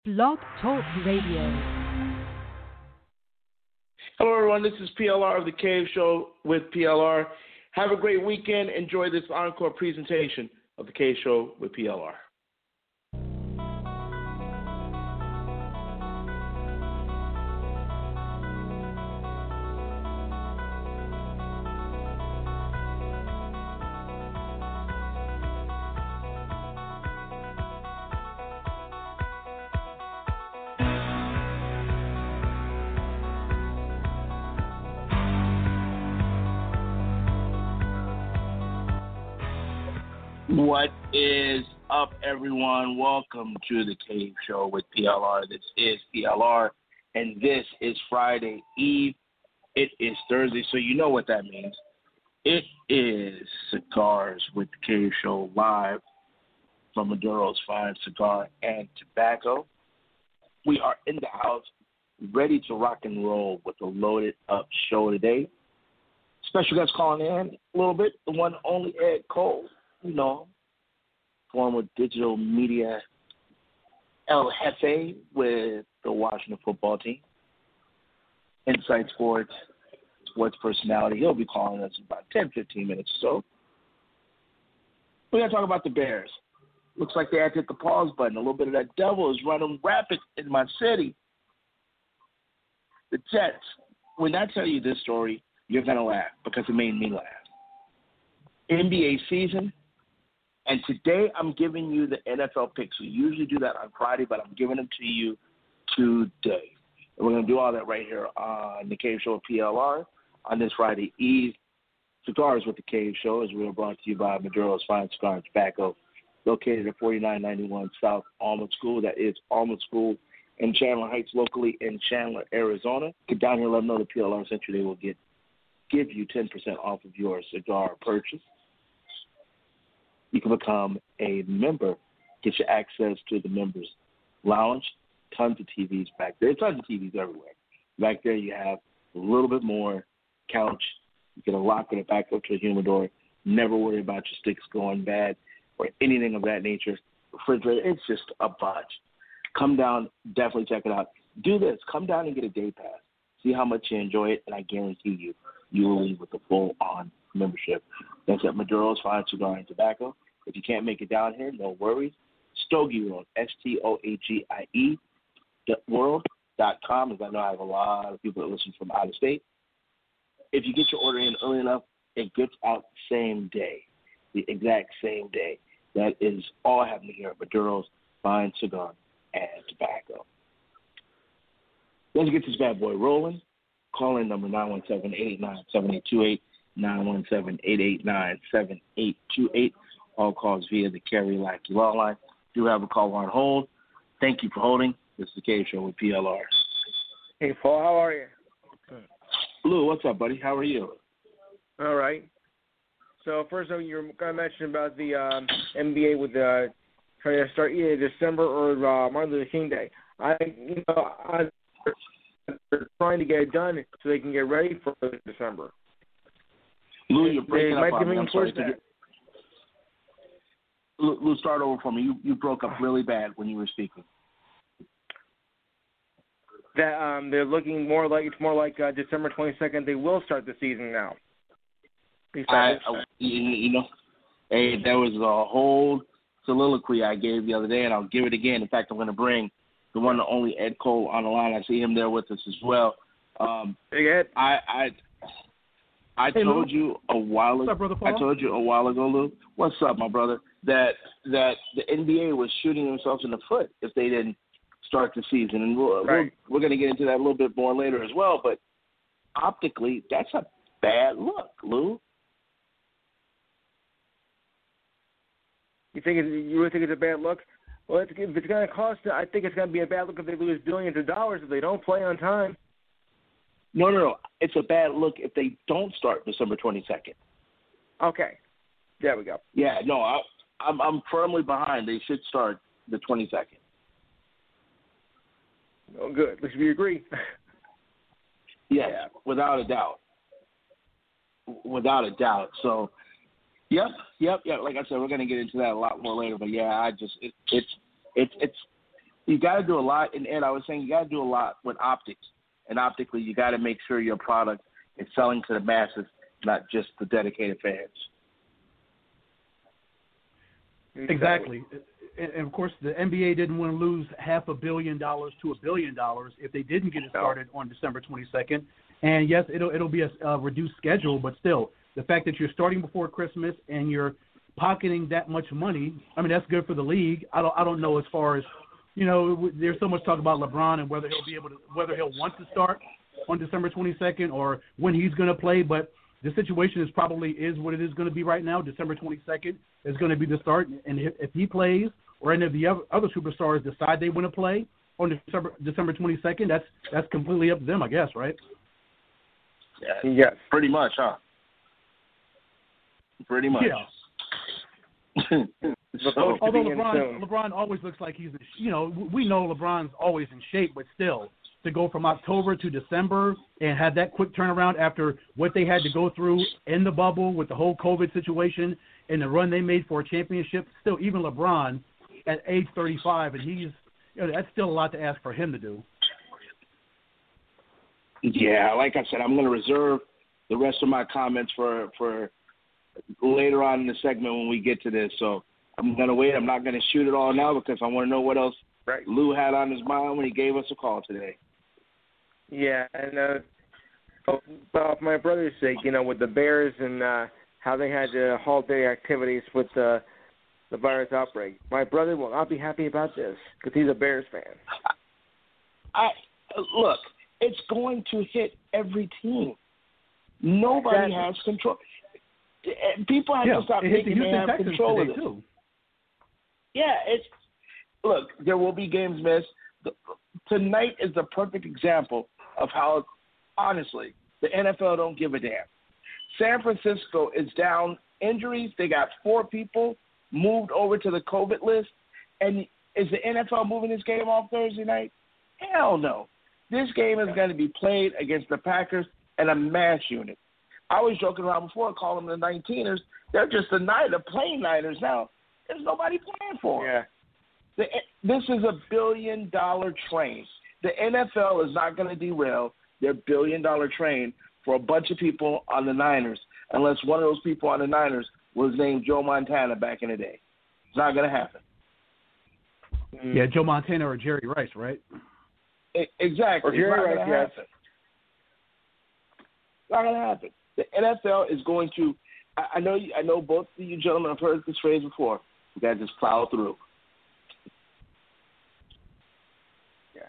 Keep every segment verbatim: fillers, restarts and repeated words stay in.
Blog Talk Radio. Hello, everyone. This is P L R of The Cave Show with P L R. Have a great weekend. Enjoy this encore presentation of The Cave Show with P L R. What is up, everyone? Welcome to The Cave Show with P L R. This is P L R, and this is Friday Eve. It is Thursday, so you know what that means. It is Cigars with The Cave Show live from Maduro's Fine Cigar and Tobacco. We are in the house, ready to rock and roll with a loaded up show today. Special guest calling in a little bit, the one only Ed Cole. You know, former digital media El Jefe with the Washington football team. Inside Sports, sports personality. He'll be calling us in about ten, fifteen minutes or so. We're going to talk about the Bears. Looks like they had to hit the pause button. A little bit of that devil is running rapid in my city. The Jets. When I tell you this story, you're going to laugh because it made me laugh. N B A season. And today I'm giving you the N F L picks. We usually do that on Friday, but I'm giving them to you today. And we're going to do all that right here on The Cave Show at P L R on this Friday Eve. Cigars with The Cave Show, as we are brought to you by Maduro's Fine Cigar and Tobacco, located at forty-nine ninety-one South Almond School. That is Almond School in Chandler Heights, locally in Chandler, Arizona. Get down here and let them know the P L R sent you. They will get give you ten percent off of your cigar purchase. You can become a member, get your access to the members' lounge, tons of T Vs back there, tons of T Vs everywhere. Back there you have a little bit more couch. You can lock it back up to a humidor. Never worry about your sticks going bad or anything of that nature. Refrigerator, it's just a bunch. Come down, definitely check it out. Do this. Come down and get a day pass. See how much you enjoy it, and I guarantee you, you will leave with a full-on membership. That's at Maduro's Fine Cigar and Tobacco. If you can't make it down here, no worries. Stogie Road, S T O A G I E, world dot com, as I know I have a lot of people that listen from out of state. If you get your order in early enough, it gets out the same day, the exact same day. That is all happening here at Maduro's Fine Cigar and Tobacco. Let's get this bad boy rolling. Call in number nine one seven, eight eight nine, seven eight two eight. nine one seven, eight eight nine, seven eight two eight. All calls via the Kerry Lackey Law Line. Do have a call on hold. Thank you for holding. This is The Cave Show with P L R. Hey, Paul, how are you? Lou, what's up, buddy? How are you? All right. So, first of all, you're going to mention about the um, N B A with uh, trying to start either December or uh, Martin Luther King Day. I, you know, I, they're trying to get it done so they can get ready for December. Lou, you're breaking they up might on me. I'm sorry. that. Lou, Lou, start over for me. You you broke up really bad when you were speaking. That um, they're looking more like it's more like uh, December twenty-second. They will start the season now. I, I, you, you know, hey, there was a whole soliloquy I gave the other day, and I'll give it again. In fact, I'm going to bring the one and only Ed Cole on the line. I see him there with us as well. Um, hey, Ed. I I I hey, told Lou. you a while ago. What's up, brother Paul? I told you a while ago, Lou. What's up, my brother? That that the N B A was shooting themselves in the foot if they didn't start the season, and we'll, right. we're, we're going to get into that a little bit more later as well. But optically, that's a bad look, Lou. You think it, you really think it's a bad look? Well, it's, if it's going to cost, I think it's going to be a bad look if they lose billions of dollars if they don't play on time. No, no, no. It's a bad look if they don't start December twenty-second. Okay. There we go. Yeah, no, I, I'm I'm firmly behind. They should start the twenty-second. Oh, good. At least we agree. Yeah, yeah, without a doubt. Without a doubt. So, yep, yep, yep. Like I said, we're going to get into that a lot more later. But yeah, I just it, it's it's it's you got to do a lot. And Ed, I was saying you got to do a lot with optics. And optically, you got to make sure your product is selling to the masses, not just the dedicated fans. Exactly. And, of course, the N B A didn't want to lose half a billion dollars to a billion dollars if they didn't get it started on December twenty-second. And, yes, it'll it'll be a, a reduced schedule, but still, the fact that you're starting before Christmas and you're pocketing that much money, I mean, that's good for the league. I don't I don't know as far as, you know, there's so much talk about LeBron and whether he'll be able to, whether he'll want to start on December twenty-second or when he's going to play, but the situation is probably is what it is going to be right now. December twenty-second is going to be the start, and if, if he plays or any of the other superstars decide they want to play on December December twenty-second, that's that's completely up to them, I guess, right? Yeah, yes. Pretty much, huh? Pretty much. Yeah. so, Although LeBron, LeBron always looks like he's, you know, we know LeBron's always in shape, but still, to go from October to December and have that quick turnaround after what they had to go through in the bubble with the whole COVID situation and the run they made for a championship, still, even LeBron at age thirty-five, and he's, you know, that's still a lot to ask for him to do. Yeah, like I said, I'm going to reserve the rest of my comments for for later on in the segment when we get to this. So I'm going to wait. I'm not going to shoot it all now because I want to know what else right. Lou had on his mind when he gave us a call today. Yeah, and uh, well, for my brother's sake, you know, with the Bears and uh, how they had to halt their activities with the the virus outbreak, my brother will not be happy about this because he's a Bears fan. I, I look. It's going to hit every team. Nobody has control. People have yeah, to stop it hit thinking the they have Texans control of today it. Too. Yeah, it's look. There will be games missed. The, tonight is the perfect example of how, honestly, the N F L don't give a damn. San Francisco is down injuries. They got four people moved over to the COVID list, and is the N F L moving this game off Thursday night? Hell no. This game is going to be played against the Packers and a mass unit. I was joking around before, calling them the nineteeners. They're just the night, the playing Niners now. There's nobody playing for them. Yeah. The, this is a billion-dollar train. The N F L is not going to derail their billion-dollar train for a bunch of people on the Niners unless one of those people on the Niners was named Joe Montana back in the day. It's not going to happen. Yeah, Joe Montana or Jerry Rice, right? Exactly. Or Jerry Rice, yes. Happen. It's not going to happen. The N F L is going to. I, I know. You, I know both of you gentlemen have heard this phrase before. You got to just plow through. Yeah.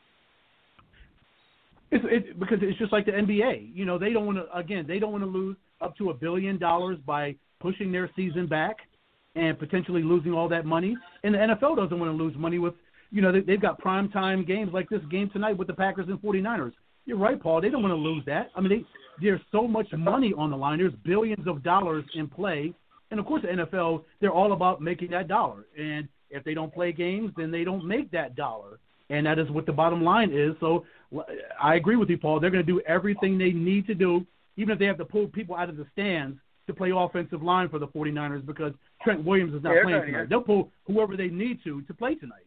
It's it, because it's just like the N B A. You know, they don't want to. Again, they don't want to lose up to a billion dollars by pushing their season back and potentially losing all that money. And the N F L doesn't want to lose money with. You know, they, they've got primetime games like this game tonight with the Packers and forty-niners. You're right, Paul. They don't want to lose that. I mean, they, there's so much money on the line. There's billions of dollars in play. And, of course, the N F L, they're all about making that dollar. And if they don't play games, then they don't make that dollar. And that is what the bottom line is. So I agree with you, Paul. They're going to do everything they need to do, even if they have to pull people out of the stands to play offensive line for the forty-niners because Trent Williams is not yeah, playing right, tonight. yeah. They'll pull whoever they need to to play tonight.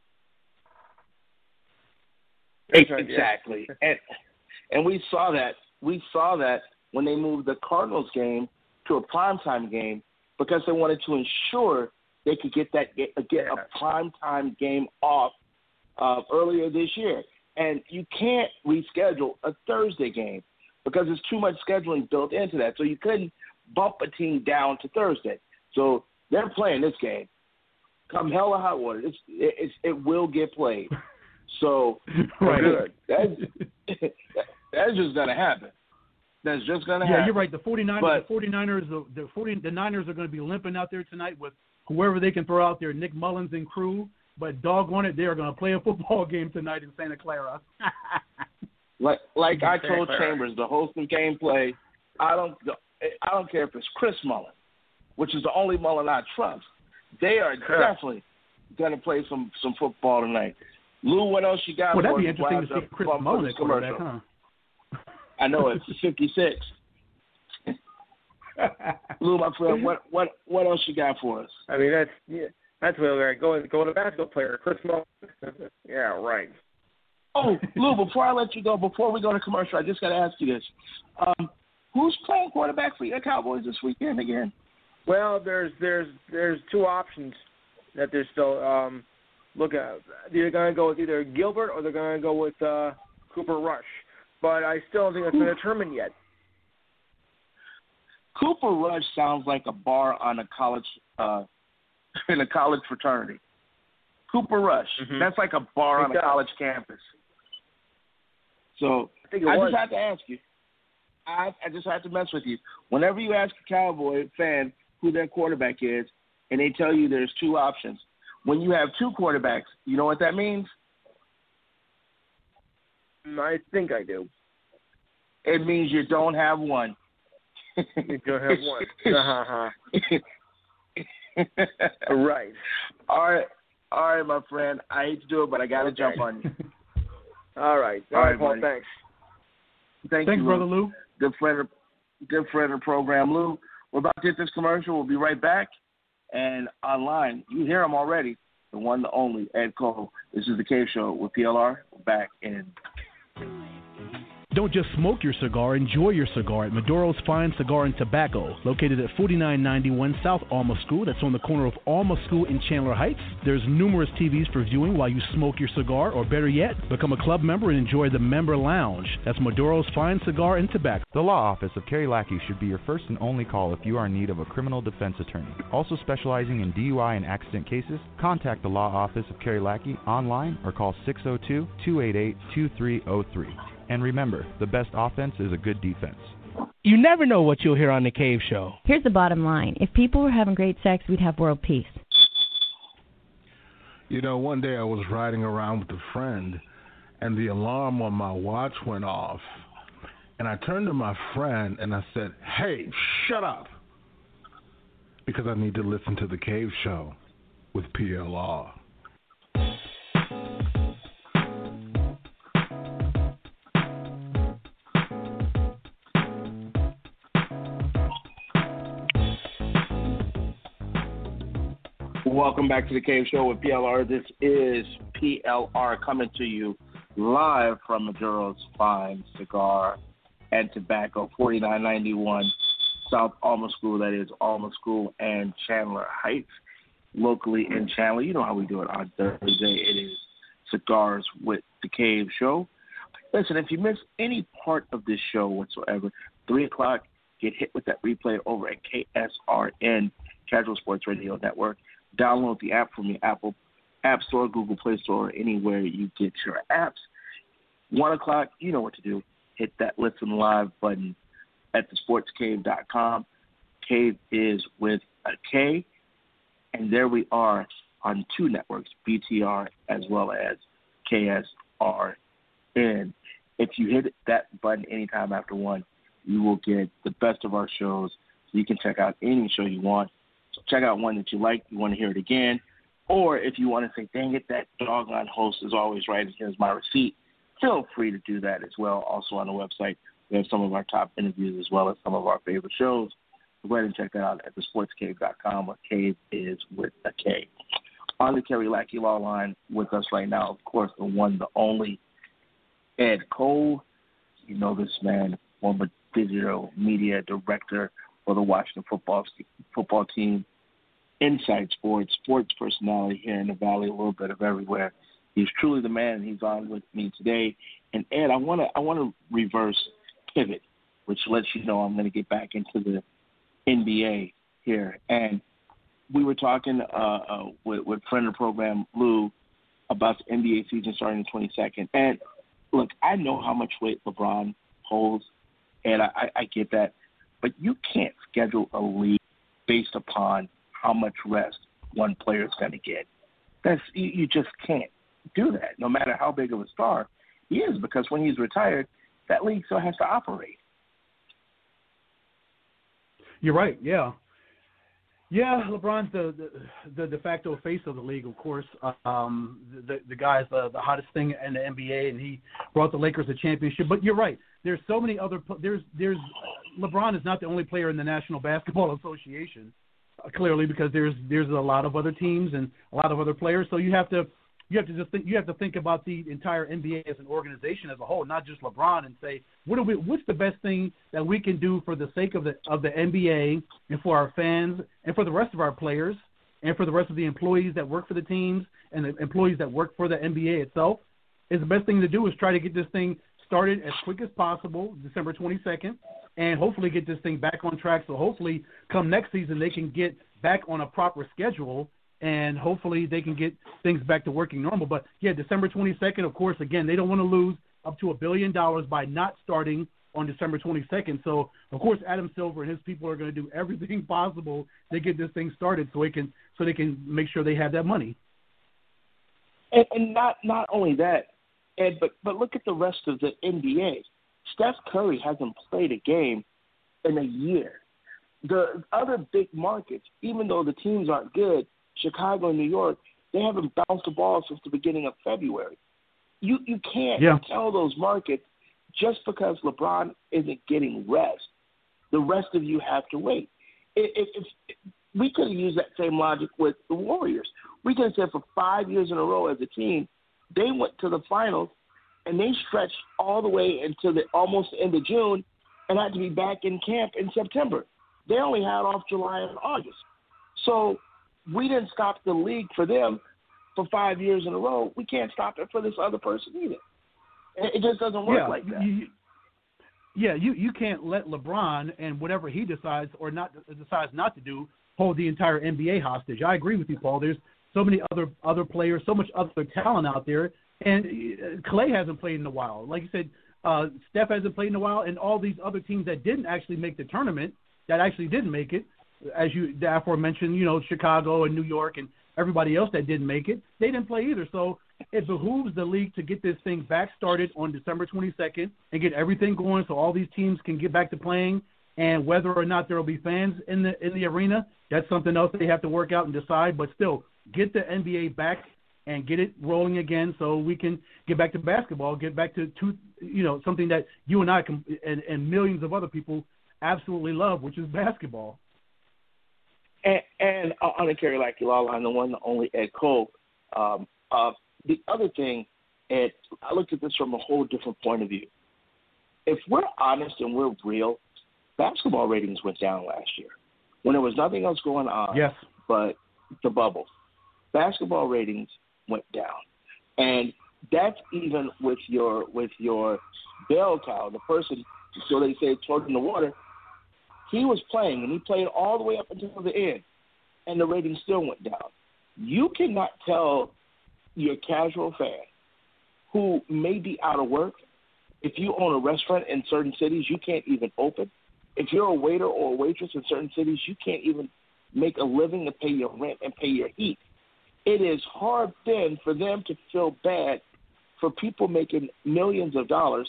Exactly, and and we saw that we saw that when they moved the Cardinals game to a primetime game because they wanted to ensure they could get that get a primetime game off uh, earlier this year. And you can't reschedule a Thursday game because there's too much scheduling built into that. So you couldn't bump a team down to Thursday. So they're playing this game. Come hell or high water, it's, it's, it will get played. So right. good. That's, that's just going to happen. That's just going to yeah, happen. Yeah, you're right. The forty-niners, but, the forty-niners, the, the, forty, the Niners are going to be limping out there tonight with whoever they can throw out there, Nick Mullins and crew. But doggone it, they are going to play a football game tonight in Santa Clara. like like I told Chambers, the host of gameplay, I don't I don't care if it's Chris Mullin, which is the only Mullin I trust. They are sure. definitely going to play some, some football tonight. Lou, what else you got? Well, that'd for be us interesting to see Chris Mullin at quarterback, huh? I know it's fifty-six. Lou, my friend, what what what else you got for us? I mean, that's yeah. That's where we're going. Go to basketball player, Chris Mullin. Yeah, right. Oh, Lou, before I let you go, before we go to commercial, I just got to ask you this. Um, who's playing quarterback for your Cowboys this weekend again? Well, there's there's there's two options that they're still um, looking at. They're going to go with either Gilbert or they're going to go with uh, Cooper Rush. But I still don't think it's been determined yet. Cooper Rush sounds like a bar on a college uh, in a college fraternity. Cooper Rush. Mm-hmm. That's like a bar on a college campus. So I, think it I was. just have to ask you. I, I just have to mess with you. Whenever you ask a Cowboy fan who their quarterback is, and they tell you there's two options, when you have two quarterbacks, you know what that means? I think I do. It means you don't have one. You don't have one. Uh-huh. Right. All right. All right, my friend. I hate to do it, but I got to okay. jump on you. All right. All, All right, Paul, thanks. Thank Thanks, you, Brother Lou. Good friend, of, good friend of the program, Lou. We're about to hit this commercial. We'll be right back. And online, you hear him already, the one, the only, Ed Cole. This is the Cave Show with P L R. We're back in. Don't just smoke your cigar, enjoy your cigar at Maduro's Fine Cigar and Tobacco, located at forty-nine ninety-one South Alma School. That's on the corner of Alma School in Chandler Heights. There's numerous T Vs for viewing while you smoke your cigar, or better yet, become a club member and enjoy the member lounge. That's Maduro's Fine Cigar and Tobacco. The law office of Kerry Lackey should be your first and only call if you are in need of a criminal defense attorney. Also specializing in D U I and accident cases, contact the law office of Kerry Lackey online or call six oh two, two eight eight, two three oh three. And remember, the best offense is a good defense. You never know what you'll hear on The Cave Show. Here's the bottom line. If people were having great sex, we'd have world peace. You know, one day I was riding around with a friend, and the alarm on my watch went off. And I turned to my friend, and I said, hey, shut up, because I need to listen to The Cave Show with P L R. Welcome back to the Cave Show with P L R. This is P L R coming to you live from Maduro's Fine Cigar and Tobacco, forty-nine ninety-one South Alma School. That is Alma School and Chandler Heights, locally in Chandler. You know how we do it on Thursday. It is Cigars with the Cave Show. Listen, if you miss any part of this show whatsoever, three o'clock, get hit with that replay over at K S R N, Casual Sports Radio Network. Download the app from your Apple App Store, Google Play Store, or anywhere you get your apps. One o'clock, you know what to do. Hit that Listen Live button at the sports cave dot com. Cave is with a K. And there we are on two networks, B T R as well as K S R N. If you hit that button anytime after one, you will get the best of our shows. So you can check out any show you want. So check out one that you like, you want to hear it again. Or if you want to say, dang it, that doggone host is always right, and here's my receipt, feel free to do that as well. Also on the website, we have some of our top interviews as well as some of our favorite shows. So go ahead and check that out at the sports cave dot com, where Cave is with a K. On the Kerry Lackey Law Line with us right now, of course, the one, the only, Ed Cole. You know this man, former digital media director for the Washington football football team, Inside Sports, sports personality here in the Valley, a little bit of everywhere. He's truly the man, and he's on with me today. And Ed, I want to I want to reverse pivot, which lets you know I'm going to get back into the N B A here. And we were talking uh, uh, with, with friend of the program, Lou, about the N B A season starting the twenty-second. And look, I know how much weight LeBron holds, and I, I, I get that. But you can't schedule a league based upon how much rest one player is going to get. That's you, you just can't do that, no matter how big of a star he is, because when he's retired, that league still has to operate. You're right, yeah. Yeah, LeBron's the, the the de facto face of the league, of course. Um, the the guy's the, the hottest thing in the N B A, and he brought the Lakers a championship. But you're right. There's so many other – there's there's LeBron is not the only player in the National Basketball Association. clearly, because there's there's a lot of other teams and a lot of other players. So you have to you have to just think, you have to think about the entire N B A as an organization as a whole, not just LeBron, and say what are we what's the best thing that we can do for the sake of the of the N B A and for our fans and for the rest of our players and for the rest of the employees that work for the teams and the employees that work for the N B A itself. Is the best thing to do is try to get this thing started as quick as possible, December twenty-second, and hopefully get this thing back on track. So hopefully come next season they can get back on a proper schedule, and hopefully they can get things back to working normal. But, yeah, December twenty-second, of course, again, they don't want to lose up to a billion dollars by not starting on December twenty-second. So, of course, Adam Silver and his people are going to do everything possible to get this thing started so, it can, so they can make sure they have that money. And, and not not only that, Ed, but, but look at the rest of the N B A. Steph Curry hasn't played a game in a year. The other big markets, even though the teams aren't good, Chicago and New York, they haven't bounced the ball since the beginning of February. You you can't yeah. tell those markets just because LeBron isn't getting rest, the rest of you have to wait. If, if, if we could have used that same logic with the Warriors. We could have said for five years in a row as a team, they went to the finals, and they stretched all the way until the almost the end of June and had to be back in camp in September. They only had off July and August. So we didn't stop the league for them for five years in a row. We can't stop it for this other person either. It just doesn't work yeah, like that. You, yeah, you, you can't let LeBron and whatever he decides or not decides not to do hold the entire N B A hostage. I agree with you, Paul. There's so many other other players, so much other talent out there. And Clay hasn't played in a while. Like you said, uh, Steph hasn't played in a while, and all these other teams that didn't actually make the tournament, that actually didn't make it, as you the aforementioned, you know, Chicago and New York and everybody else that didn't make it, they didn't play either. So it behooves the league to get this thing back started on December twenty-second and get everything going so all these teams can get back to playing. And whether or not there will be fans in the in the arena, that's something else they have to work out and decide. But still, get the N B A back and get it rolling again so we can get back to basketball, get back to, to you know, something that you and I can, and, and millions of other people absolutely love, which is basketball. And, and on the Kerry Lackey Law Line, the one, the only Ed Cole. Um, uh, the other thing, Ed, I looked at this from a whole different point of view. If we're honest and we're real, basketball ratings went down last year when there was nothing else going on yes. but the bubble. Basketball ratings went down, and that's even with your with your bell cow, the person, so they say, floating in the water. He was playing, and he played all the way up until the end, and the ratings still went down. You cannot tell your casual fan who may be out of work, if you own a restaurant in certain cities, you can't even open. If you're a waiter or a waitress in certain cities, you can't even make a living to pay your rent and pay your heat. It is hard then for them to feel bad for people making millions of dollars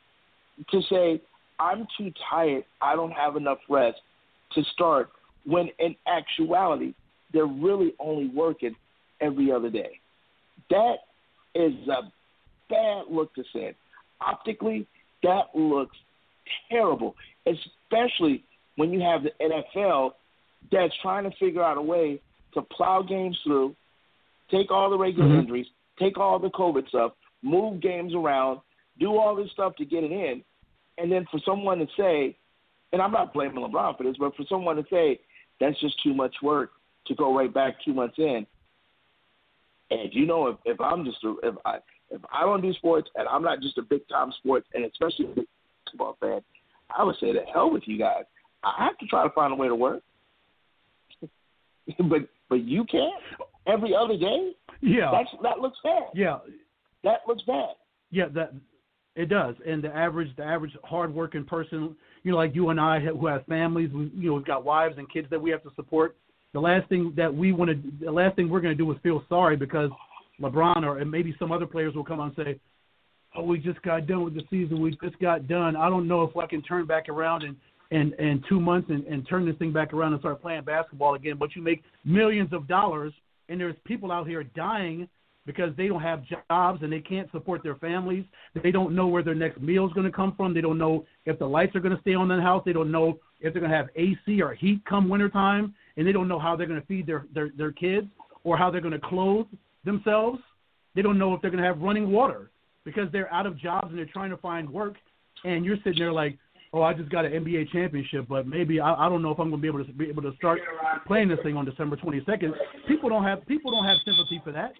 to say, I'm too tired, I don't have enough rest to start, when in actuality, they're really only working every other day. That is a bad look to send. Optically, that looks terrible, especially when you have the N F L that's trying to figure out a way to plow games through, take all the regular mm-hmm. injuries, take all the COVID stuff, move games around, do all this stuff to get it in, and then for someone to say, and I'm not blaming LeBron for this, but for someone to say that's just too much work to go right back two months in. And you know, if, if I'm just a, if I if I don't do sports and I'm not just a big time sports and especially a big basketball fan, I would say to hell with you guys. I have to try to find a way to work, but but you can't every other day. Yeah, that's that looks bad. Yeah, that looks bad. Yeah, that it does. And the average the average hardworking person, you know, like you and I, who have families, we, you know, we've got wives and kids that we have to support. The last thing that we want to, the last thing we're going to do is feel sorry because LeBron or maybe some other players will come on and say, "Oh, we just got done with the season. We just got done. I don't know if I can turn back around in in, in two months and, and turn this thing back around and start playing basketball again." But you make millions of dollars, and there's people out here dying because they don't have jobs and they can't support their families. They don't know where their next meal is going to come from. They don't know if the lights are going to stay on in the house. They don't know if they're going to have A C or heat come wintertime. and they don't know how they're going to feed their, their, their kids or how they're going to clothe themselves. They don't know if they're going to have running water because they're out of jobs and they're trying to find work. And you're sitting there like, oh, I just got an N B A championship, but maybe I, I don't know if I'm going to be able to be able to start playing this thing on December twenty-second. People don't have people don't have sympathy for that.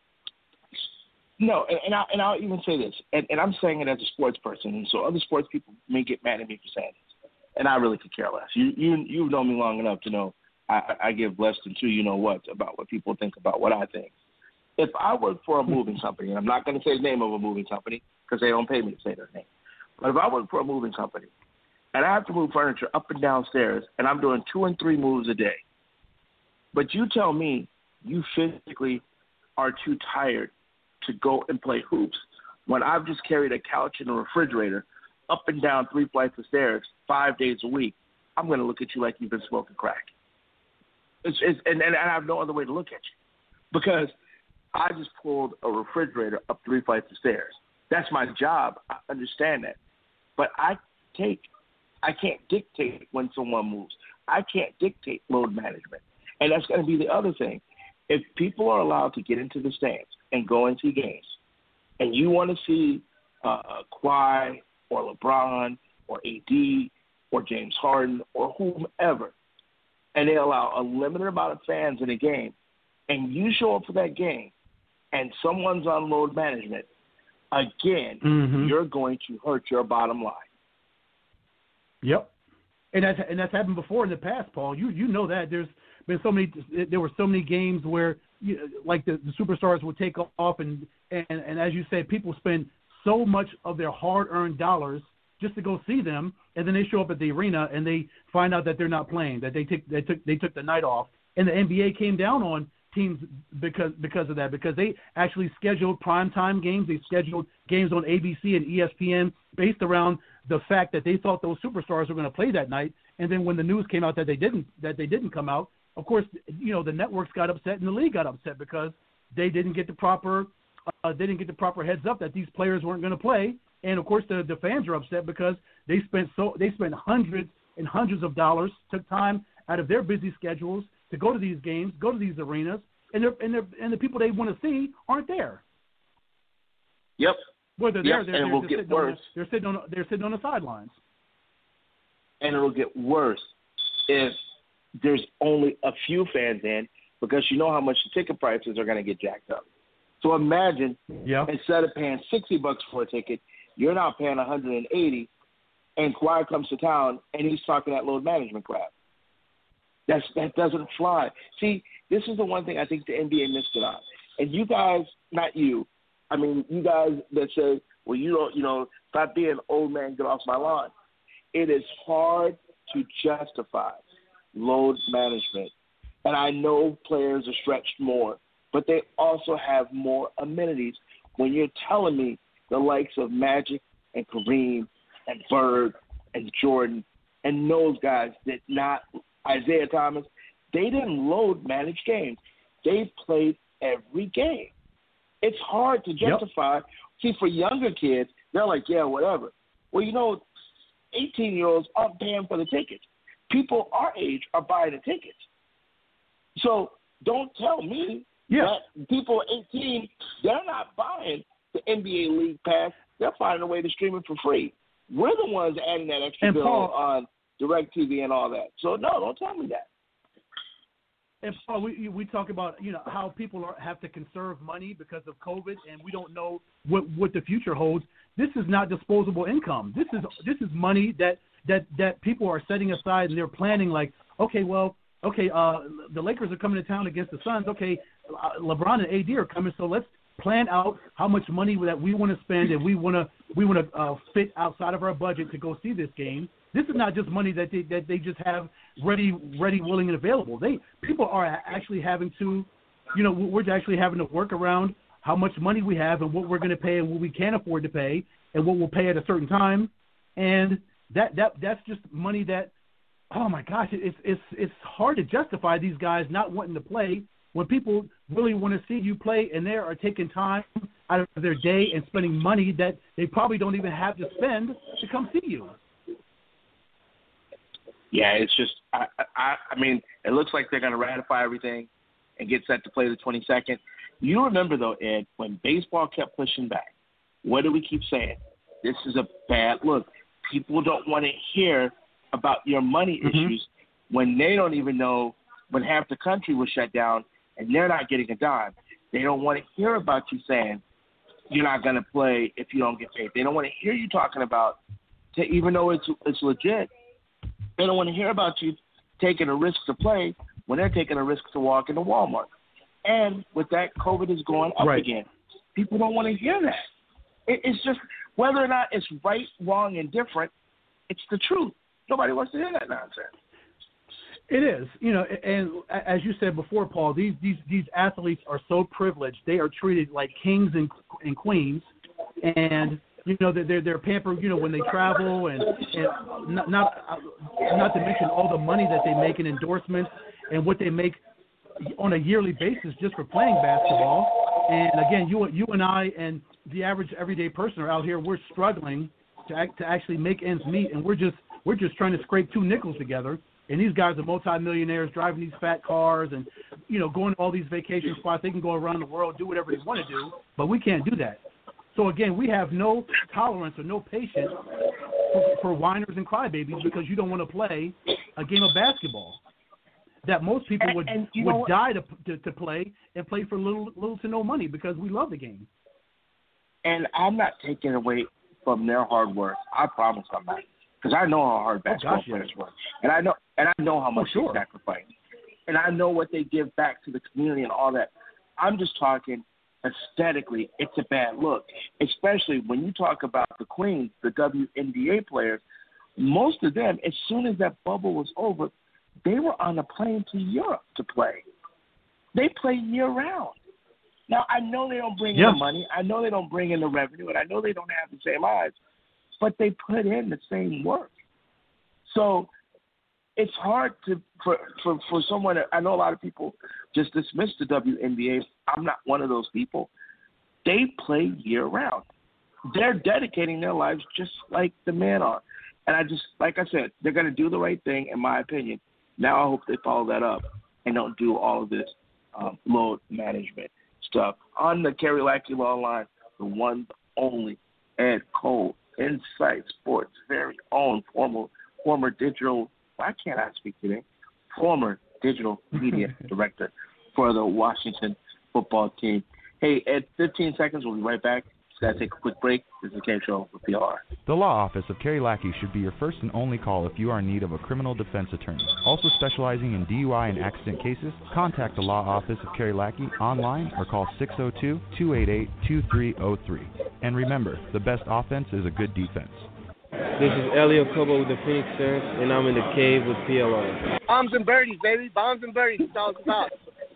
No, and, and, I, and I'll even say this, and, and I'm saying it as a sports person, and so other sports people may get mad at me for saying this, and I really could care less. You you you've known me long enough to know I, I give less than two you know what about what people think about what I think. If I work for a moving company, and I'm not going to say the name of a moving company because they don't pay me to say their name, but if I work for a moving company and I have to move furniture up and down stairs, and I'm doing two and three moves a day, but you tell me you physically are too tired to go and play hoops when I've just carried a couch and a refrigerator up and down three flights of stairs five days a week, I'm going to look at you like you've been smoking crack. It's, it's, and, and I have no other way to look at you because I just pulled a refrigerator up three flights of stairs. That's my job. I understand that. But I take, I can't dictate when someone moves. I can't dictate load management. And that's going to be the other thing. If people are allowed to get into the stands and go and see games, and you want to see uh, Kawhi or LeBron or A D or James Harden or whomever, and they allow a limited amount of fans in a game, and you show up for that game, and someone's on load management, again, mm-hmm. you're going to hurt your bottom line. Yep, and that's and that's happened before in the past, Paul. You you know that there's been so many. There were so many games where, you, like the, the superstars would take off, and, and and as you said, people spend so much of their hard-earned dollars just to go see them, and then they show up at the arena and they find out that they're not playing, that they took they took they took the night off, and the N B A came down on teams because because of that, because they actually scheduled primetime games. They scheduled games on A B C and E S P N based around the fact that they thought those superstars were going to play that night. And then when the news came out that they didn't that they didn't come out, of course, you know, the networks got upset and the league got upset because they didn't get the proper uh, they didn't get the proper heads up that these players weren't going to play. And of course, the, the fans are upset because they spent so they spent hundreds and hundreds of dollars, took time out of their busy schedules to go to these games, go to these arenas, and they're, and they're, and the people they want to see aren't there. Yep. Whether they're yep. there, and they're, it will they're, get sitting worse. On, they're sitting on they're sitting on the sidelines. And it'll get worse if there's only a few fans in, because you know how much the ticket prices are going to get jacked up. So imagine yep. instead of paying sixty bucks for a ticket, you're now paying one hundred eighty, and Kawhi comes to town and he's talking that load management crap. That's that doesn't fly. See, this is the one thing I think the N B A missed it on. And you guys, not you, I mean you guys that say, well, you don't, you know, stop being old man, get off my lawn. It is hard to justify load management. And I know players are stretched more, but they also have more amenities. When you're telling me the likes of Magic and Kareem and Bird and Jordan and those guys did not, Isaiah Thomas, they didn't load manage games. They played every game. It's hard to justify. Yep. See, for younger kids, they're like, yeah, whatever. Well, you know, eighteen-year-olds aren't paying for the tickets. People our age are buying the tickets. So don't tell me yeah. that people eighteen, they're not buying the N B A League Pass. They're finding a way to stream it for free. We're the ones adding that extra and bill Paul, on DirecTV and all that. So, no, don't tell me that. And Paul, we we talk about, you know, how people are, have to conserve money because of COVID, and we don't know what, what the future holds. This is not disposable income. This is this is money that, that, that people are setting aside, and they're planning like, okay, well, okay, uh, the Lakers are coming to town against the Suns. Okay, uh, LeBron and A D are coming, so let's plan out how much money that we want to spend, and we want to we want to uh, fit outside of our budget to go see this game. This is not just money that they that they just have ready, ready, willing, and available. They people are actually having to, you know, we're actually having to work around how much money we have and what we're going to pay and what we can afford to pay and what we'll pay at a certain time, and that that that's just money that, oh my gosh, it's it's it's hard to justify these guys not wanting to play when people really want to see you play, and they are taking time out of their day and spending money that they probably don't even have to spend to come see you. Yeah, it's just, I, I, I mean, it looks like they're going to ratify everything and get set to play the twenty-second. You remember, though, Ed, when baseball kept pushing back, what do we keep saying? This is a bad look. People don't want to hear about your money mm-hmm. issues when they don't even know when half the country was shut down and they're not getting a dime. They don't want to hear about you saying you're not going to play if you don't get paid. They don't want to hear you talking about, to, even though it's it's legit, they don't want to hear about you taking a risk to play when they're taking a risk to walk into Walmart. And with that, COVID is going up right. again. People don't want to hear that. It, it's just, whether or not it's right, wrong, and different, it's the truth. Nobody wants to hear that nonsense. It is, you know, and as you said before, Paul, these these these athletes are so privileged. They are treated like kings and and queens, and you know they're they're pampered. You know, when they travel, and, and not not not to mention all the money that they make in endorsements and what they make on a yearly basis just for playing basketball. And again, you you and I and the average everyday person are out here. We're struggling to act, to actually make ends meet, and we're just we're just trying to scrape two nickels together. And these guys are multimillionaires driving these fat cars and, you know, going to all these vacation spots. They can go around the world, do whatever they want to do, but we can't do that. So, again, we have no tolerance or no patience for, for whiners and crybabies because you don't want to play a game of basketball that most people would and, and would die to, to to play and play for little little to no money because we love the game. And I'm not taking away from their hard work. I promise I'm not. Because I know how hard basketball oh, gosh, players yeah. work, and I know, and I know how much oh, sure. they sacrifice, and I know what they give back to the community and all that. I'm just talking aesthetically. It's a bad look, especially when you talk about the Queens, the W N B A players. Most of them, as soon as that bubble was over, they were on a plane to Europe to play. They play year round. Now I know they don't bring yeah. in the money. I know they don't bring in the revenue, and I know they don't have the same eyes. But they put in the same work. So it's hard to for, for, for someone – I know a lot of people just dismiss the W N B A. I'm not one of those people. They play year-round. They're dedicating their lives just like the men are. And I just – like I said, they're going to do the right thing, in my opinion. Now I hope they follow that up and don't do all of this um, load management stuff. On the Kerry Lackey Law Line, the one, the only, Ed Cole. Inside Sports' very own former former digital why can't I speak today? Former digital media director for the Washington football team. Hey, Ed, fifteen seconds, we'll be right back. Just gotta take a quick break. This is the Cave Show with P L R. The Law Office of Kerry Lackey should be your first and only call if you are in need of a criminal defense attorney. Also specializing in D U I and accident cases, contact the Law Office of Kerry Lackey online or call six oh two, two eight eight, two three oh three. And remember, the best offense is a good defense. This is Elio Kobo with the Phoenix Suns, and I'm in the cave with P L R. Bombs and birdies, baby. Bombs and birdies. That's all it's about.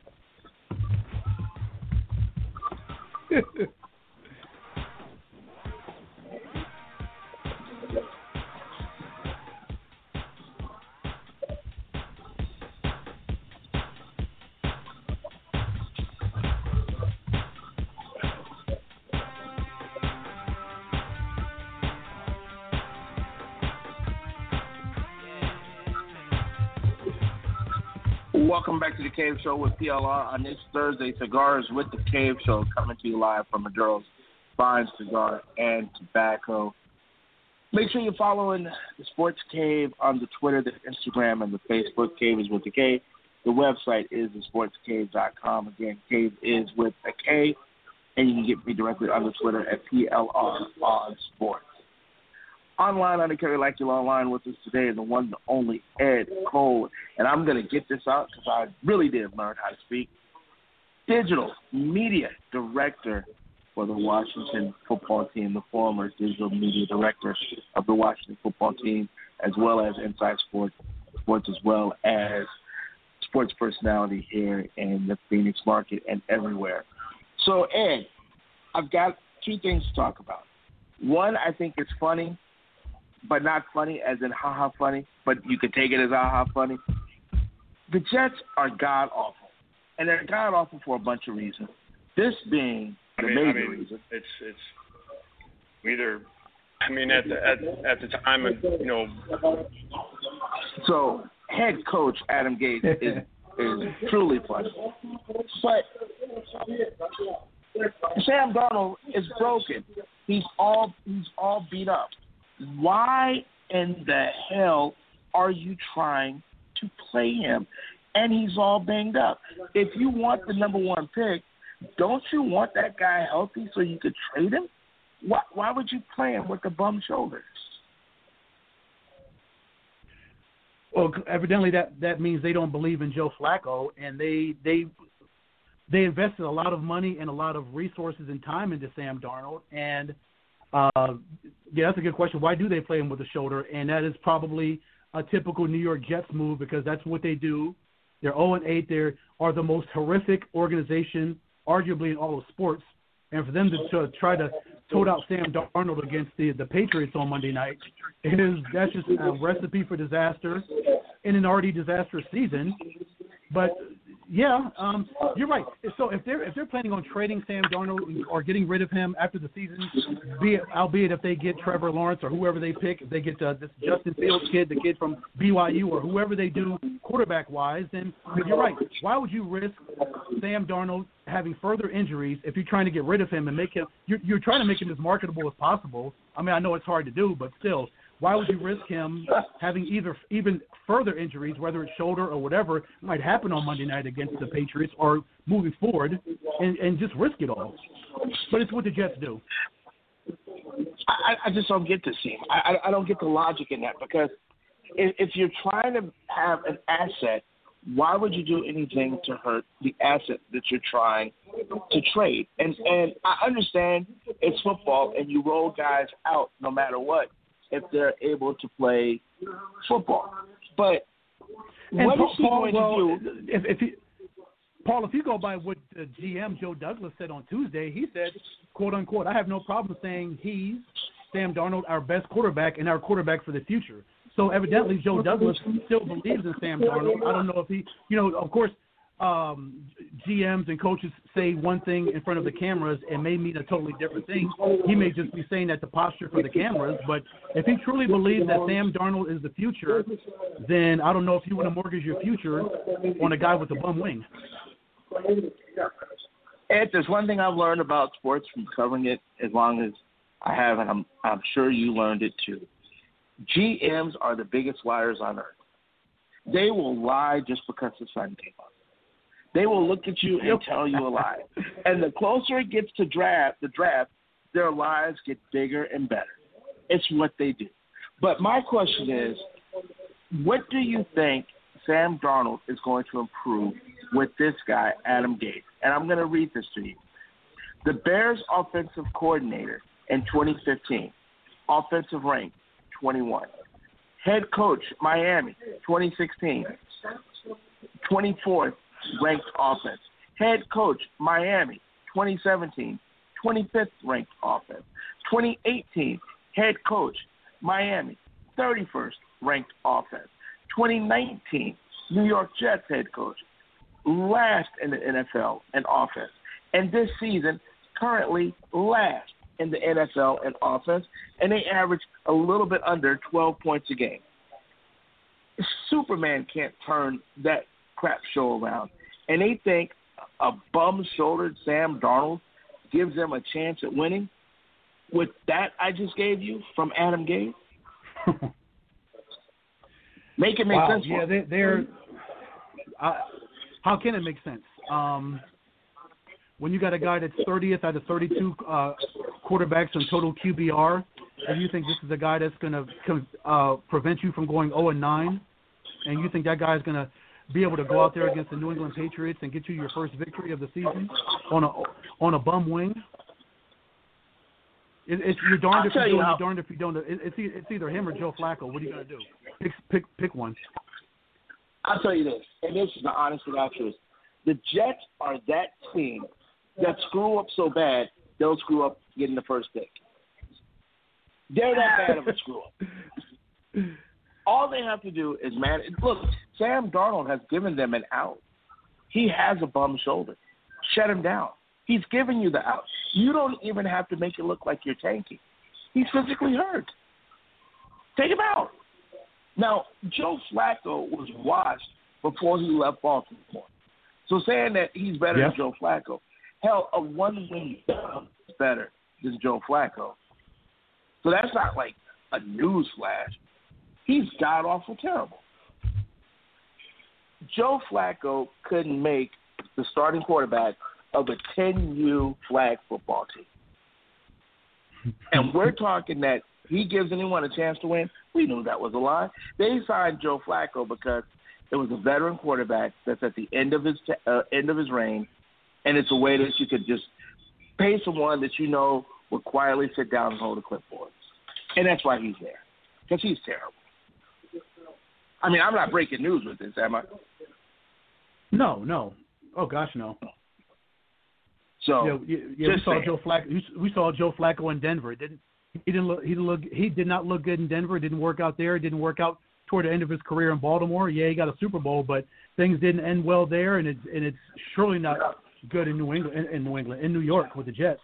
Welcome back to the Cave Show with P L R on this Thursday. Cigars with the Cave Show coming to you live from Maduro's Fine Cigar and Tobacco. Make sure you're following the Sports Cave on the Twitter, the Instagram, and the Facebook. Cave is with the K. The website is the sports cave dot com. Again, Cave is with a K. And you can get me directly on the Twitter at P L R on Sports. Online on the Kerry Lackey Law Line with us today is the one and only Ed Cole. And I'm going to get this out because I really did learn how to speak. Digital Media Director for the Washington football team, the former Digital Media Director of the Washington football team, as well as Inside Sports, sports as well as sports personality here in the Phoenix market and everywhere. So, Ed, I've got two things to talk about. One, I think it's funny, but not funny as in ha-ha funny, but you can take it as ha-ha funny. The Jets are god-awful, and they're god-awful for a bunch of reasons. This being the I mean, major I mean, reason. It's, it's either, I mean, at the, at, at the time, you know. So head coach Adam Gase is is truly funny. But Sam Darnold is broken. He's all he's all beat up. Why in the hell are you trying to play him? And he's all banged up. If you want the number one pick, don't you want that guy healthy so you could trade him? Why, why would you play him with the bum shoulders? Well, evidently that, that means they don't believe in Joe Flacco, and they they they invested a lot of money and a lot of resources and time into Sam Darnold. And uh, yeah, that's a good question. Why do they play him with the shoulder? And that is probably a typical New York Jets move because that's what they do. They're oh and eight. They are the most horrific organization, arguably in all of sports. And for them to, to try to tote out Sam Darnold against the the Patriots on Monday night, it is that's just a recipe for disaster in an already disastrous season. But yeah, um, you're right. So if they're if they're planning on trading Sam Darnold or getting rid of him after the season, be it, albeit if they get Trevor Lawrence or whoever they pick, if they get uh, this Justin Fields kid, the kid from B Y U or whoever they do quarterback wise, then you're right. Why would you risk Sam Darnold having further injuries if you're trying to get rid of him and make him? You're, you're trying to make him as marketable as possible. I mean, I know it's hard to do, but still. Why would you risk him having either even further injuries, whether it's shoulder or whatever might happen on Monday night against the Patriots or moving forward, and, and just risk it all? But it's what the Jets do. I, I just don't get this, team. I, I don't get the logic in that because if, if you're trying to have an asset, why would you do anything to hurt the asset that you're trying to trade? And and I understand it's football and you roll guys out no matter what if they're able to play football. But and what Paul, is he Paul, going well, to do? If, if he, Paul, if you go by what the G M, Joe Douglas, said on Tuesday, he said, quote, unquote, I have no problem saying he's, Sam Darnold, our best quarterback and our quarterback for the future. So evidently Joe Douglas still believes in Sam Darnold. I don't know if he, you know, of course, um, G Ms and coaches say one thing in front of the cameras and may mean a totally different thing. He may just be saying that the posture for the cameras. But if he truly believes that Sam Darnold is the future, then I don't know if you want to mortgage your future on a guy with a bum wing. Ed, there's one thing I've learned about sports from covering it as long as I have, and I'm, I'm sure you learned it too. G Ms are the biggest liars on earth. They will lie just because the sun came up. They will look at you and tell you a lie. And the closer it gets to draft, the draft, their lies get bigger and better. It's what they do. But my question is, what do you think Sam Darnold is going to improve with this guy, Adam Gase? And I'm going to read this to you. The Bears offensive coordinator in twenty fifteen, offensive rank twenty-one. Head coach, Miami, twenty sixteen, twenty-fourth ranked offense. Head coach, Miami, twenty seventeen, twenty-fifth ranked offense. twenty eighteen, head coach, Miami, thirty-first ranked offense. twenty nineteen, New York Jets head coach, last in the N F L in offense. And this season, currently last in the N F L in offense, and they average a little bit under twelve points a game. Superman can't turn that crap show around. And they think a bum-shouldered Sam Darnold gives them a chance at winning? With that I just gave you from Adam Gase? Make it make wow, sense. Yeah, they, they're. Uh, how can it make sense? Um, when you got a guy that's thirtieth out of thirty-two uh, quarterbacks in total Q B R, and you think this is a guy that's going to uh, prevent you from going oh and nine, and you think that guy is going to be able to go out there against the New England Patriots and get you your first victory of the season on a on a bum wing? It, it's you're darned if you, you do, you're darned if you don't. It, it's it's either him or Joe Flacco. What are you going to do? Pick pick pick one. I'll tell you this, and this is the honest to God truth. The Jets are that team that screw up so bad they'll screw up getting the first pick. They're that bad of a screw up. All they have to do is man. Look, Sam Darnold has given them an out. He has a bum shoulder. Shut him down. He's giving you the out. You don't even have to make it look like you're tanking. He's physically hurt. Take him out. Now, Joe Flacco was washed before he left Baltimore. So saying that he's better yeah. than Joe Flacco, hell, a one-win is better than Joe Flacco. So that's not like a news flash. He's god-awful terrible. Joe Flacco couldn't make the starting quarterback of a ten U flag football team. And we're talking that he gives anyone a chance to win. We knew that was a lie. They signed Joe Flacco because it was a veteran quarterback that's at the end of his t- uh, end of his reign, and it's a way that you could just pay someone that you know will quietly sit down and hold a clipboard. And that's why he's there, because he's terrible. I mean, I'm not breaking news with this, am I? No, no. Oh gosh, no. So yeah, yeah we saw saying. Joe Flacco. We saw Joe Flacco in Denver. It didn't he didn't look he didn't look he did not look good in Denver. It didn't work out there. It didn't work out toward the end of his career in Baltimore. Yeah, he got a Super Bowl, but things didn't end well there, and it's and it's surely not good in New England. In, in New England, in New York with the Jets.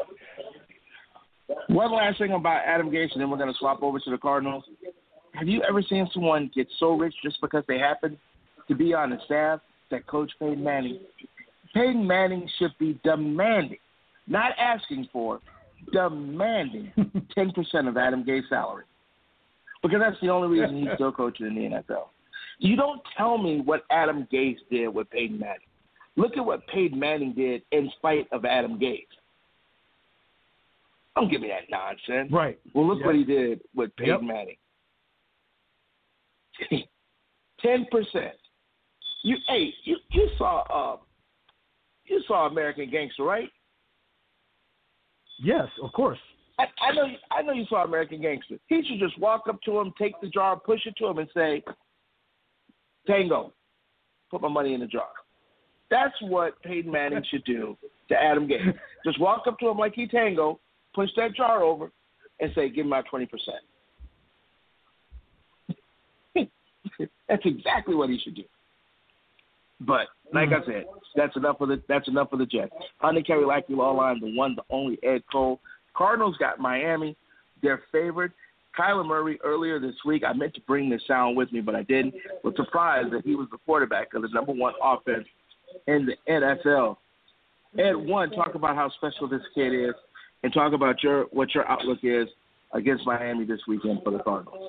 One last thing about Adam Gase, and then we're going to swap over to the Cardinals. Have you ever seen someone get so rich just because they happen to be on the staff that Coach Peyton Manning? Peyton Manning should be demanding, not asking for, demanding ten percent of Adam Gase's salary. Because that's the only reason he's still coaching in the N F L. You don't tell me what Adam Gase did with Peyton Manning. Look at what Peyton Manning did in spite of Adam Gase. Don't give me that nonsense. Right. Well, look yep. what he did with Peyton yep. Manning. ten percent. You, hey, you, you saw, uh, you saw American Gangster, right? Yes, of course. I, I know, I know you saw American Gangster. He should just walk up to him, take the jar, push it to him, and say, "Tango, put my money in the jar." That's what Peyton Manning should do to Adam Gase. Just walk up to him like he Tango, push that jar over, and say, "Give me my twenty percent." That's exactly what he should do. But like mm-hmm. I said, that's enough of the that's enough of the Jets. Hunter Kerry-Lackey Law Line, the one, the only Ed Cole. Cardinals got Miami, their favorite. Kyler Murray earlier this week, I meant to bring this sound with me, but I didn't. Was surprised that he was the quarterback of the number one offense in the N F L. Ed, one, talk about how special this kid is, and talk about your what your outlook is against Miami this weekend for the Cardinals.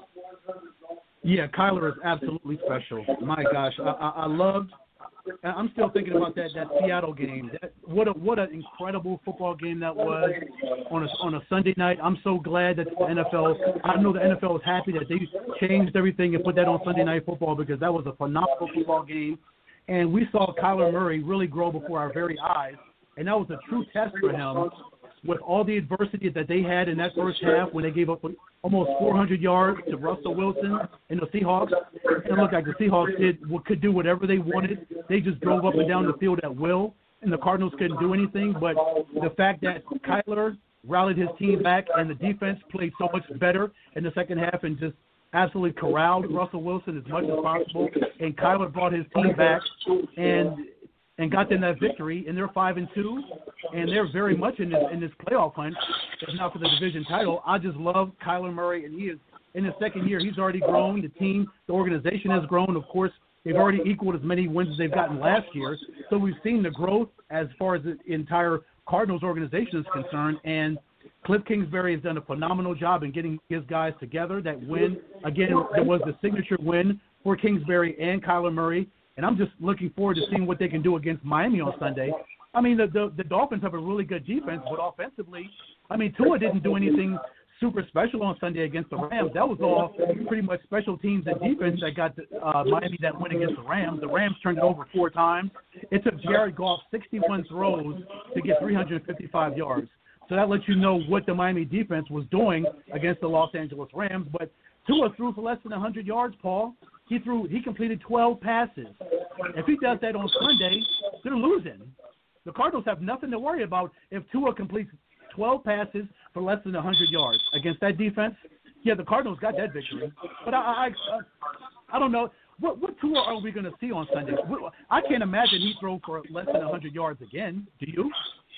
Yeah, Kyler is absolutely special. My gosh, I, I, I loved. I'm still thinking about that that Seattle game. That, what a what an incredible football game that was on a on a Sunday night. I'm so glad that the N F L. I know the N F L is happy that they changed everything and put that on Sunday Night Football, because that was a phenomenal football game, and we saw Kyler Murray really grow before our very eyes, and that was a true test for him. With all the adversity that they had in that first half, when they gave up almost four hundred yards to Russell Wilson and the Seahawks, and it looked like the Seahawks did could do whatever they wanted. They just drove up and down the field at will, and the Cardinals couldn't do anything. But the fact that Kyler rallied his team back and the defense played so much better in the second half and just absolutely corralled Russell Wilson as much as possible, and Kyler brought his team back and and got them that victory, and they're five and two, and they're very much in this in this playoff hunt, if not for the division title. I just love Kyler Murray, and he is in his second year. He's already grown. The team, the organization has grown. Of course, they've already equaled as many wins as they've gotten last year. So we've seen the growth as far as the entire Cardinals organization is concerned, and Cliff Kingsbury has done a phenomenal job in getting his guys together. That win, again, it was the signature win for Kingsbury and Kyler Murray. And I'm just looking forward to seeing what they can do against Miami on Sunday. I mean, the, the the Dolphins have a really good defense, but offensively, I mean, Tua didn't do anything super special on Sunday against the Rams. That was all pretty much special teams and defense that got uh, Miami that win against the Rams. The Rams turned it over four times. It took Jared Goff sixty-one throws to get three hundred fifty-five yards. So that lets you know what the Miami defense was doing against the Los Angeles Rams. But Tua threw for less than one hundred yards, Paul. He threw. He completed twelve passes. If he does that on Sunday, they're losing. The Cardinals have nothing to worry about if Tua completes twelve passes for less than one hundred yards against that defense. Yeah, the Cardinals got that victory. But I, I, I, I don't know. What, what Tua are we going to see on Sunday? I can't imagine he throw for less than one hundred yards again. Do you?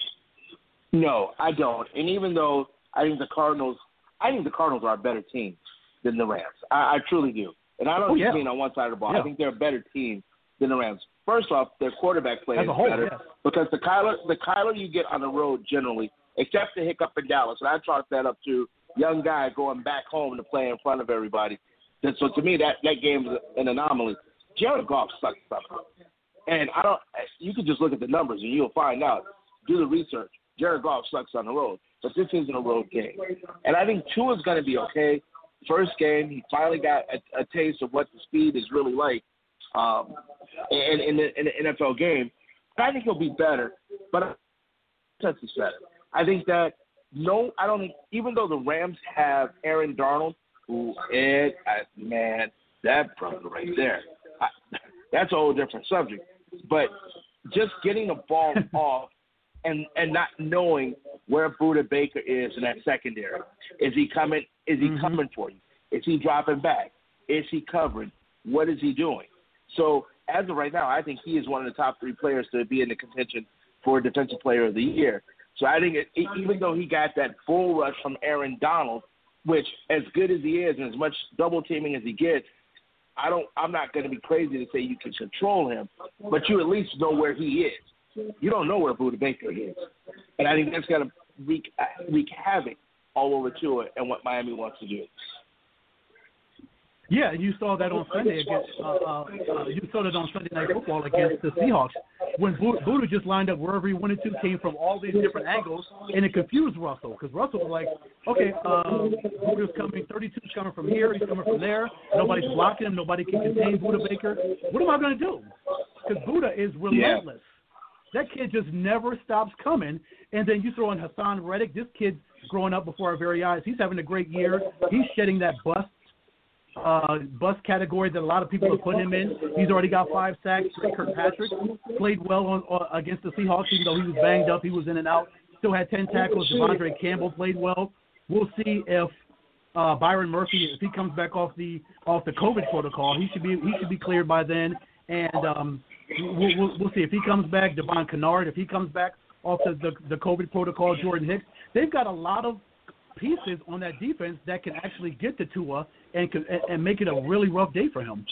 No, I don't. And even though I think the Cardinals, I think the Cardinals are a better team than the Rams. I, I truly do. And I don't oh, just yeah. mean on one side of the ball. Yeah. I think they're a better team than the Rams. First off, their quarterback play As is a whole, better yes. because the Kyler, the Kyler you get on the road generally, except the hiccup in Dallas, and I chalk that up to young guy going back home to play in front of everybody. And so to me, that, that game is an anomaly. Jared Goff sucks something. And I don't. You can just look at the numbers and you'll find out. Do the research. Jared Goff sucks on the road, but this isn't a road game. And I think Tua's going to be okay. First game, he finally got a, a taste of what the speed is really like um, in, in, the, in the N F L game. But I think he'll be better. But that's better. I think that no, I don't think. Even though the Rams have Aaron Darnold, who Ed, I, man, that brother right there, I, that's a whole different subject. But just getting the ball off and, and not knowing where Budda Baker is in that secondary. Is he coming? Is he mm-hmm. coming for you? Is he dropping back? Is he covering? What is he doing? So as of right now, I think he is one of the top three players to be in the contention for Defensive Player of the Year. So I think it, it, even though he got that bull rush from Aaron Donald, which as good as he is and as much double teaming as he gets, I don't. I'm not going to be crazy to say you can control him, but you at least know where he is. You don't know where Budda Baker is, and I think that's going to wreak wreak havoc all over Tua and what Miami wants to do. Yeah, you saw that on Sunday against. Uh, uh, uh, you saw that on Sunday Night Football against the Seahawks when Budda just lined up wherever he wanted to, came from all these different angles, and it confused Russell because Russell was like, "Okay, um, Budda's coming, thirty-two's coming from here, he's coming from there. Nobody's blocking him. Nobody can contain Budda Baker. What am I going to do?" Because Budda is relentless. Yeah. That kid just never stops coming. And then you throw in Hassan Reddick. This kid growing up before our very eyes. He's having a great year. He's shedding that bust. Uh, bust category that a lot of people have put him in. He's already got five sacks. Kirkpatrick played well on, uh, against the Seahawks, even though he was banged up. He was in and out. Still had ten tackles. Devondre Campbell played well. We'll see if uh, Byron Murphy, if he comes back off the off the COVID protocol, he should be he should be cleared by then. And um, we'll, we'll, we'll see if he comes back. Devon Kennard, if he comes back off the, the the COVID protocol. Jordan Hicks. They've got a lot of pieces on that defense that can actually get to Tua and and make it a really rough day for him.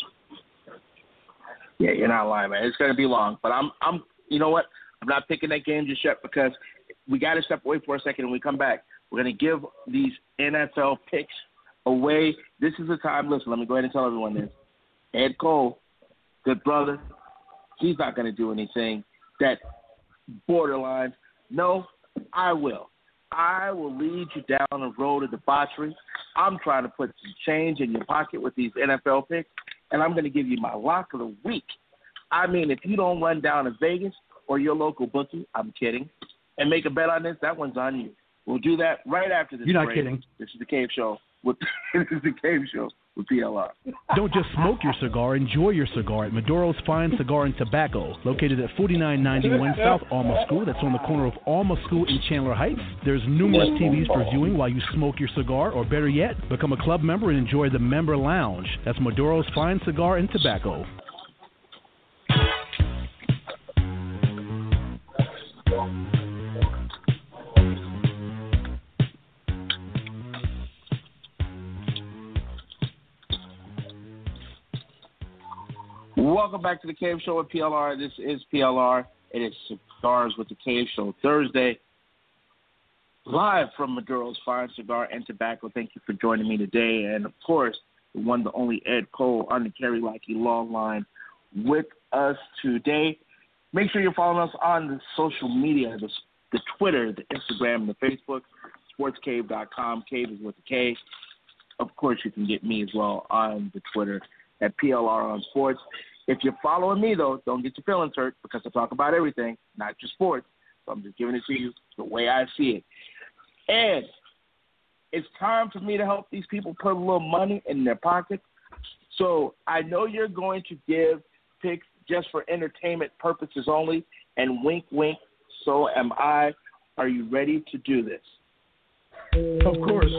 Yeah, you're not lying, man. It's going to be long, but I'm I'm you know what? I'm not picking that game just yet because we got to step away for a second. And when we come back, we're going to give these N F L picks away. This is the time. Listen, let me go ahead and tell everyone this. Ed Cole, good brother, he's not going to do anything that borderline. No, I will. I will lead you down the road of debauchery. I'm trying to put some change in your pocket with these N F L picks, and I'm going to give you my lock of the week. I mean, if you don't run down to Vegas or your local bookie, I'm kidding, and make a bet on this, that one's on you. We'll do that right after this. You're not break. kidding. This is the Cave Show. With, this is the Cave Show with P L R. Don't just smoke your cigar, enjoy your cigar at Maduro's Fine Cigar and Tobacco, located at forty-nine ninety-one South Alma School. That's on the corner of Alma School in Chandler Heights. There's numerous T Vs for viewing while you smoke your cigar, or better yet, become a club member and enjoy the member lounge. That's Maduro's Fine Cigar and Tobacco. Welcome back to the Cave Show with P L R. This is P L R. It is Cigars with the Cave Show Thursday. Live from Maduro's Fine Cigar and Tobacco. Thank you for joining me today. And, of course, the one, the only Ed Cole on the Kerry Lackey long line with us today. Make sure you're following us on the social media, the, the Twitter, the Instagram, the Facebook, sports cave dot com. Cave is with the K. Of course, you can get me as well on the Twitter at P L R on Sports. If you're following me, though, don't get your feelings hurt because I talk about everything, not just sports. So I'm just giving it to you the way I see it. And it's time for me to help these people put a little money in their pockets. So I know you're going to give picks just for entertainment purposes only, and wink, wink, so am I. Are you ready to do this? Of course.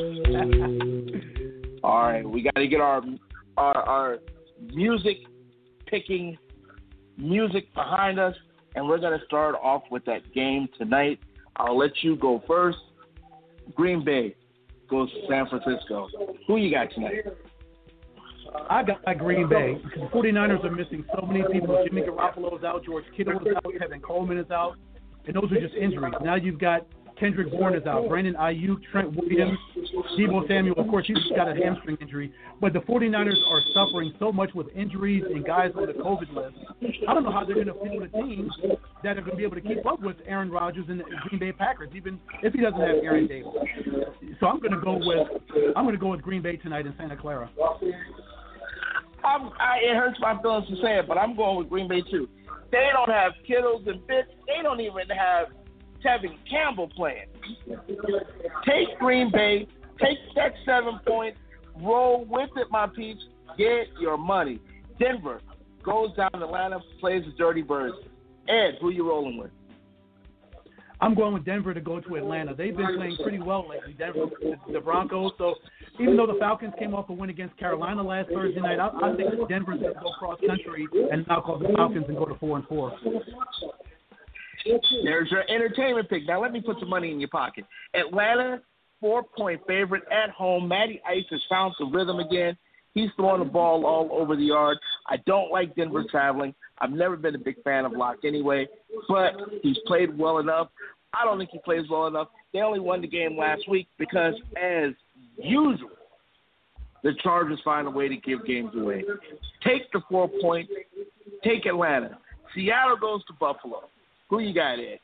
All right, we got to get our our, our music picking music behind us, and we're going to start off with that game tonight. I'll let you go first. Green Bay goes to San Francisco. Who you got tonight? I got my Green Bay because the 49ers are missing so many people. Jimmy Garoppolo is out, George Kittle is out, Kevin Coleman is out, and those are just injuries. Now you've got Kendrick Bourne is out, Brandon Ayuk, Trent Williams, Deebo Samuel. Of course, he's got a hamstring injury. But the 49ers are suffering so much with injuries and guys on the COVID list. I don't know how they're going to field a team that are going to be able to keep up with Aaron Rodgers and the Green Bay Packers, even if he doesn't have Aaron Davis. So I'm going to go with I'm going to go with Green Bay tonight in Santa Clara. I'm, I, it hurts my feelings to say it, but I'm going with Green Bay too. They don't have Kittles and Fitz. They don't even have Tevin Campbell playing. Take Green Bay. Take that seven points. Roll with it, my peeps. Get your money. Denver goes down to Atlanta, plays the Dirty Birds. Ed, who you rolling with? I'm going with Denver to go to Atlanta. They've been playing pretty well lately, Denver, the Broncos. So even though the Falcons came off a win against Carolina last Thursday night, I, I think Denver's going to go cross country and knock off the Falcons and go to four and four. There's your entertainment pick. Now let me put some money in your pocket. Atlanta, four-point favorite at home. Matty Ice has found the rhythm again. He's throwing the ball all over the yard. I don't like Denver traveling. I've never been a big fan of Locke anyway, but he's played well enough. I don't think he plays well enough. They only won the game last week because, as usual, the Chargers find a way to give games away. Take the four points. Take Atlanta. Seattle goes to Buffalo. Who you got, Ed?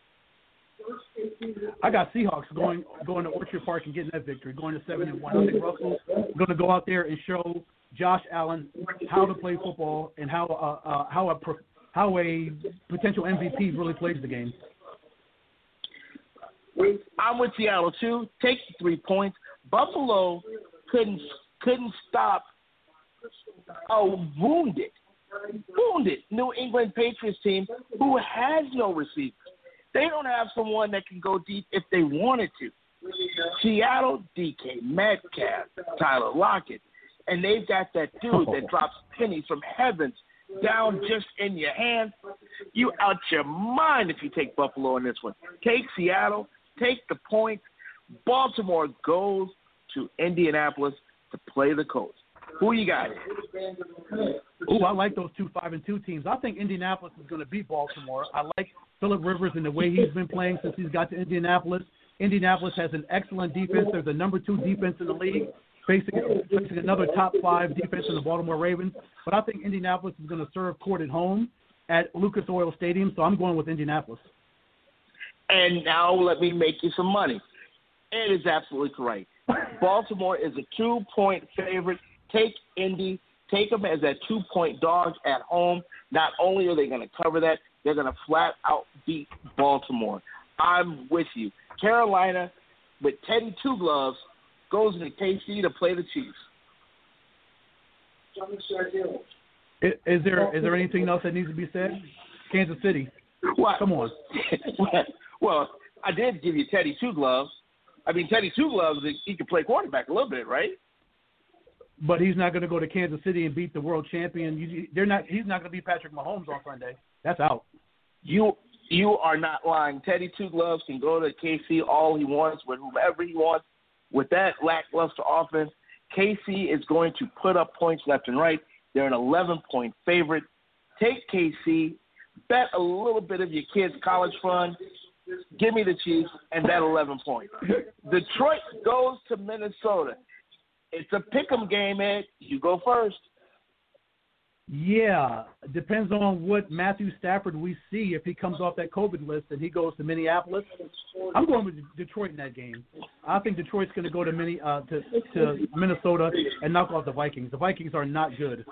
I got Seahawks going going to Orchard Park and getting that victory, going to seven and one. I think Russell's going to go out there and show Josh Allen how to play football and how uh, uh, how a how a potential M V P really plays the game. I'm with Seattle too. Take the three points. Buffalo couldn't couldn't stop a wounded, wounded New England Patriots team who has no receivers. They don't have someone that can go deep if they wanted to. Seattle, D K Metcalf, Tyler Lockett, and they've got that dude that drops pennies from heavens down just in your hand. You out your mind if you take Buffalo in this one. Take Seattle. Take the point. Baltimore goes to Indianapolis to play the Colts. Who you got? Ooh, I like those two five and two teams. I think Indianapolis is going to beat Baltimore. I like Phillip Rivers and the way he's been playing since he's got to Indianapolis. Indianapolis has an excellent defense. They're the number two defense in the league, facing, facing another top five defense in the Baltimore Ravens. But I think Indianapolis is going to serve court at home at Lucas Oil Stadium, so I'm going with Indianapolis. And now let me make you some money. Ed is absolutely correct. Baltimore is a two-point favorite. Take Indy. Take them as a two-point dog at home. Not only are they going to cover that, they're going to flat out beat Baltimore. I'm with you. Carolina, with Teddy Two Gloves, goes into K C to play the Chiefs. Is, is there is there anything else that needs to be said? Kansas City. What? Come on. Well, I did give you Teddy Two Gloves. I mean, Teddy Two Gloves, he can play quarterback a little bit, right? But he's not going to go to Kansas City and beat the world champion. You, they're not. He's not going to beat Patrick Mahomes on Sunday. That's out. You you are not lying. Teddy Two Gloves can go to K C all he wants with whomever he wants. With that lackluster offense, K C is going to put up points left and right. They're an eleven-point favorite. Take K C. Bet a little bit of your kids' college fund. Give me the Chiefs and that eleven points. Detroit goes to Minnesota. It's a pick'em game, Ed. You go first. Yeah, depends on what Matthew Stafford we see. If he comes off that COVID list and he goes to Minneapolis, I'm going with Detroit in that game. I think Detroit's going to go to, Mini, uh, to, to Minnesota and knock off the Vikings. The Vikings are not good.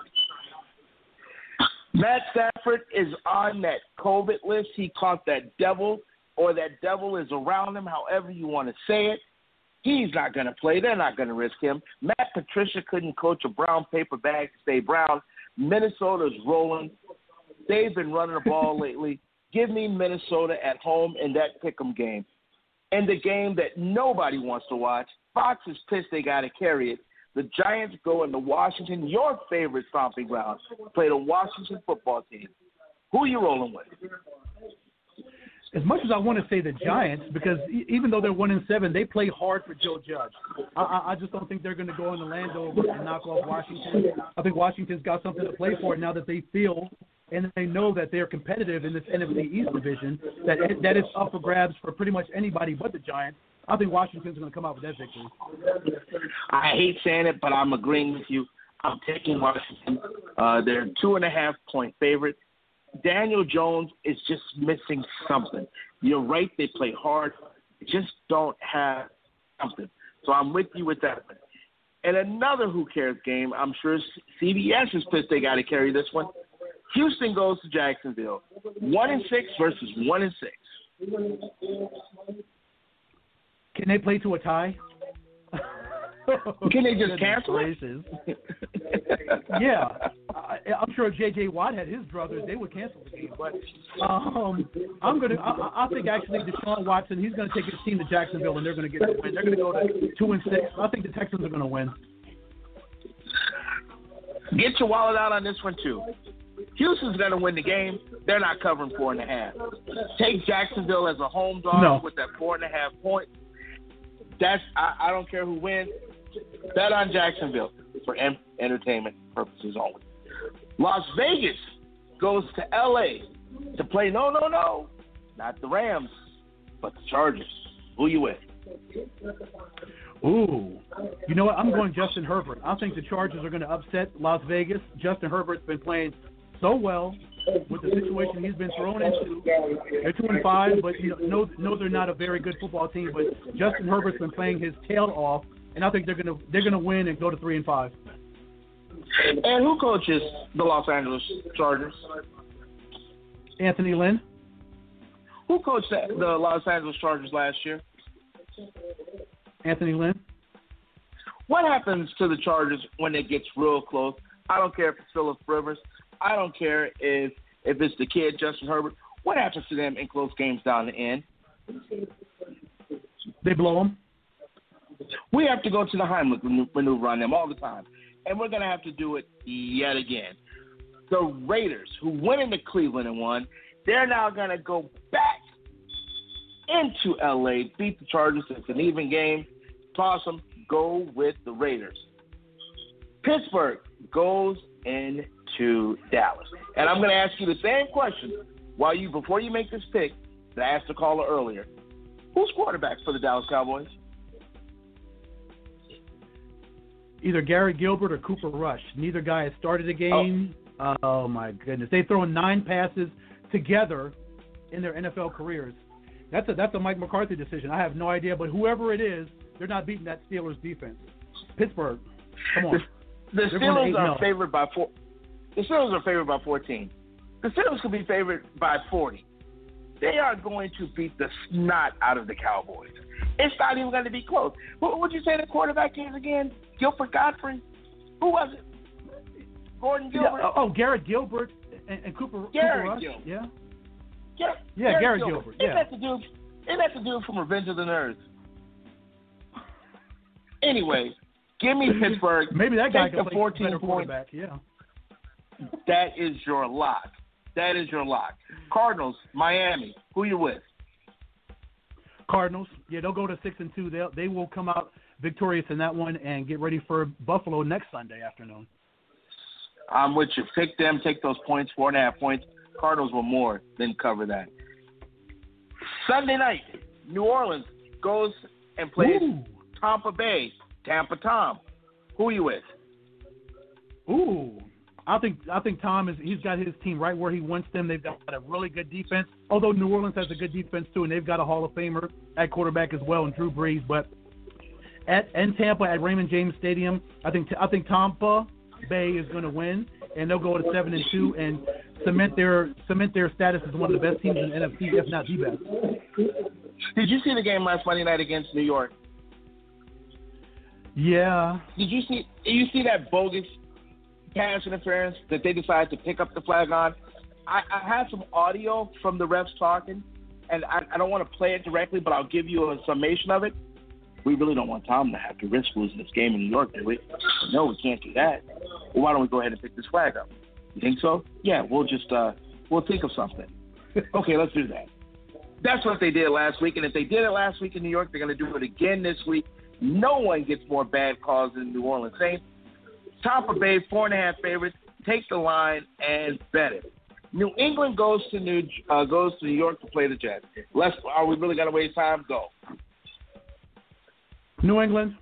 Matt Stafford is on that COVID list. He caught that devil, or that devil is around him, however you want to say it. He's not going to play. They're not going to risk him. Matt Patricia couldn't coach a brown paper bag to stay brown. Minnesota's rolling. They've been running the ball lately. Give me Minnesota at home in that pick'em game. And the game that nobody wants to watch, Fox is pissed they got to carry it. The Giants go into Washington, your favorite stomping ground, play the Washington football team. Who are you rolling with? as much as I want to say the Giants, because e- even though they're one and seven, they play hard for Joe Judge. I, I, I just don't think they're going to go into Landover and knock off Washington. I think Washington's got something to play for now that they feel and they know that they're competitive in this N F C East division, that that is up for grabs for pretty much anybody but the Giants. I think Washington's going to come out with that victory. I hate saying it, but I'm agreeing with you. I'm taking Washington. Uh, they're two and a half point favorite. Daniel Jones is just missing something. You're right, they play hard. They just don't have something. So I'm with you with that one. And another who cares game, I'm sure C B S is pissed they got to carry this one. Houston goes to Jacksonville. One and six versus one and six. Can they play to a tie? Can they just cancel it? Yeah, I, I'm sure if J J Watt had his brothers, they would cancel the game. But um, I'm gonna. I, I think actually Deshaun Watson, he's gonna take his team to Jacksonville, and they're gonna get the win. They're gonna go to two and six. I think the Texans are gonna win. Get your wallet out on this one too. Houston's gonna win the game. They're not covering four and a half. Take Jacksonville as a home dog no. with that four and a half point. That's I, I don't care who wins. Bet on Jacksonville for en- entertainment purposes only. Las Vegas goes to L A to play no, no, no, not the Rams, but the Chargers. Who you with? Ooh, you know what? I'm going Justin Herbert. I think the Chargers are going to upset Las Vegas. Justin Herbert's been playing so well with the situation he's been thrown into. They're two and five, but you know, no, they're not a very good football team. But Justin Herbert's been playing his tail off, and I think they're gonna they're gonna win and go to three and five. And who coaches the Los Angeles Chargers? Anthony Lynn. Who coached the Los Angeles Chargers last year? Anthony Lynn. What happens to the Chargers when it gets real close? I don't care if it's Phillip Rivers. I don't care if if it's the kid, Justin Herbert. What happens to them in close games down the end? They blow them. We have to go to the Heimlich maneuver on them all the time. And we're going to have to do it yet again. The Raiders, who went into Cleveland and won, they're now going to go back into L A, beat the Chargers. It's an even game. Toss them. Go with the Raiders. Pittsburgh goes into Dallas. And I'm going to ask you the same question while you before you make this pick that I asked the caller earlier. Who's quarterback for the Dallas Cowboys? Either Gary Gilbert or Cooper Rush. Neither guy has started a game. Oh, oh my goodness. They've thrown nine passes together in their N F L careers. That's a that's a Mike McCarthy decision. I have no idea, but whoever it is, they're not beating that Steelers defense. Pittsburgh, come on. The, the Steelers are favored by four. The Steelers are favored by fourteen. The Steelers could be favored by forty. They are going to beat the snot out of the Cowboys. It's not even going to be close. What would you say the quarterback is again? Gilbert Godfrey? Who was it? Gordon Gilbert? Yeah, oh, Garrett Gilbert and, and Cooper, Cooper Rush? Gilbert. Yeah. Gar- yeah, Garrett, Garrett Gilbert. Gilbert. Yeah. Isn't that the dude? Isn't that the dude from Revenge of the Nerds? Anyway, give me Pittsburgh. Maybe that guy Take can the play fourteen better points. quarterback. Yeah. That is your lock. That is your lock. Cardinals, Miami. Who you with? Cardinals. Yeah, they'll go to six and two. They they will come out victorious in that one and get ready for Buffalo next Sunday afternoon. I'm with you. Pick them. Take those points. Four and a half points. Cardinals will more than cover that. Sunday night, New Orleans goes and plays Ooh. Tampa Bay. Tampa Tom. Who you with? Ooh. I think I think Tom is he's got his team right where he wants them. They've got a really good defense. Although New Orleans has a good defense too, and they've got a Hall of Famer at quarterback as well, and Drew Brees. But at in Tampa at Raymond James Stadium, I think I think Tampa Bay is going to win, and they'll go to seven and two and cement their cement their status as one of the best teams in the N F C, if not the best. Did you see the game last Monday night against New York? Yeah. Did you see? You see that bogus pass interference that they decided to pick up the flag on? I, I had some audio from the refs talking, and I, I don't want to play it directly, but I'll give you a summation of it. We really don't want Tom to have to risk losing this game in New York, do we? No, we can't do that. Well, why don't we go ahead and pick this flag up? You think so? Yeah, we'll just uh, we'll think of something. Okay, let's do that. That's what they did last week, and if they did it last week in New York, they're going to do it again this week. No one gets more bad calls than New Orleans Saints. Tampa Bay, four and a half favorites. Take the line and bet it. New England goes to New uh, goes to New York to play the Jets. Let's, are we really going to waste time? Go. New England.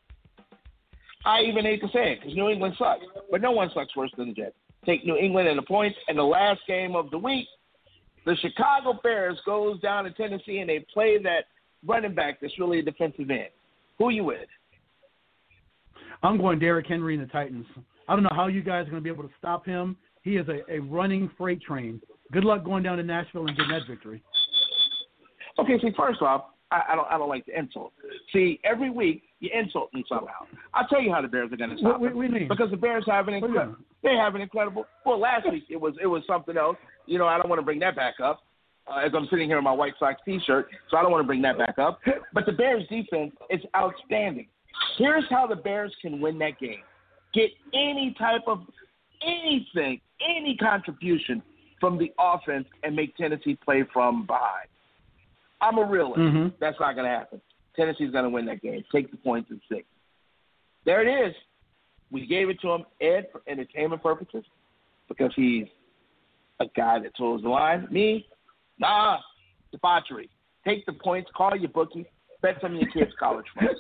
I even hate to say it because New England sucks, but no one sucks worse than the Jets. Take New England and the points. And the last game of the week, the Chicago Bears goes down to Tennessee and they play that running back that's really a defensive end. Who you with? I'm going Derrick Henry and the Titans. I don't know how you guys are going to be able to stop him. He is a, a running freight train. Good luck going down to Nashville and getting that victory. Okay, see, first off, I, I don't I don't like to insult. See, every week you insult me somehow. I'll tell you how the Bears are going to stop what, what, what them. Because the Bears have an incredible. They have an incredible. Well, last week it was it was something else. You know, I don't want to bring that back up. Uh, as I'm sitting here in my White Sox T-shirt, so I don't want to bring that back up. But the Bears' defense is outstanding. Here's how the Bears can win that game: get any type of anything, any contribution from the offense, and make Tennessee play from behind. I'm a realist. Mm-hmm. That's not going to happen. Tennessee's going to win that game. Take the points and six. There it is. We gave it to him, Ed, for entertainment purposes, because he's a guy that toes the line. Me, nah, debauchery. Take the points, call your bookie, bet some of your kids' college funds.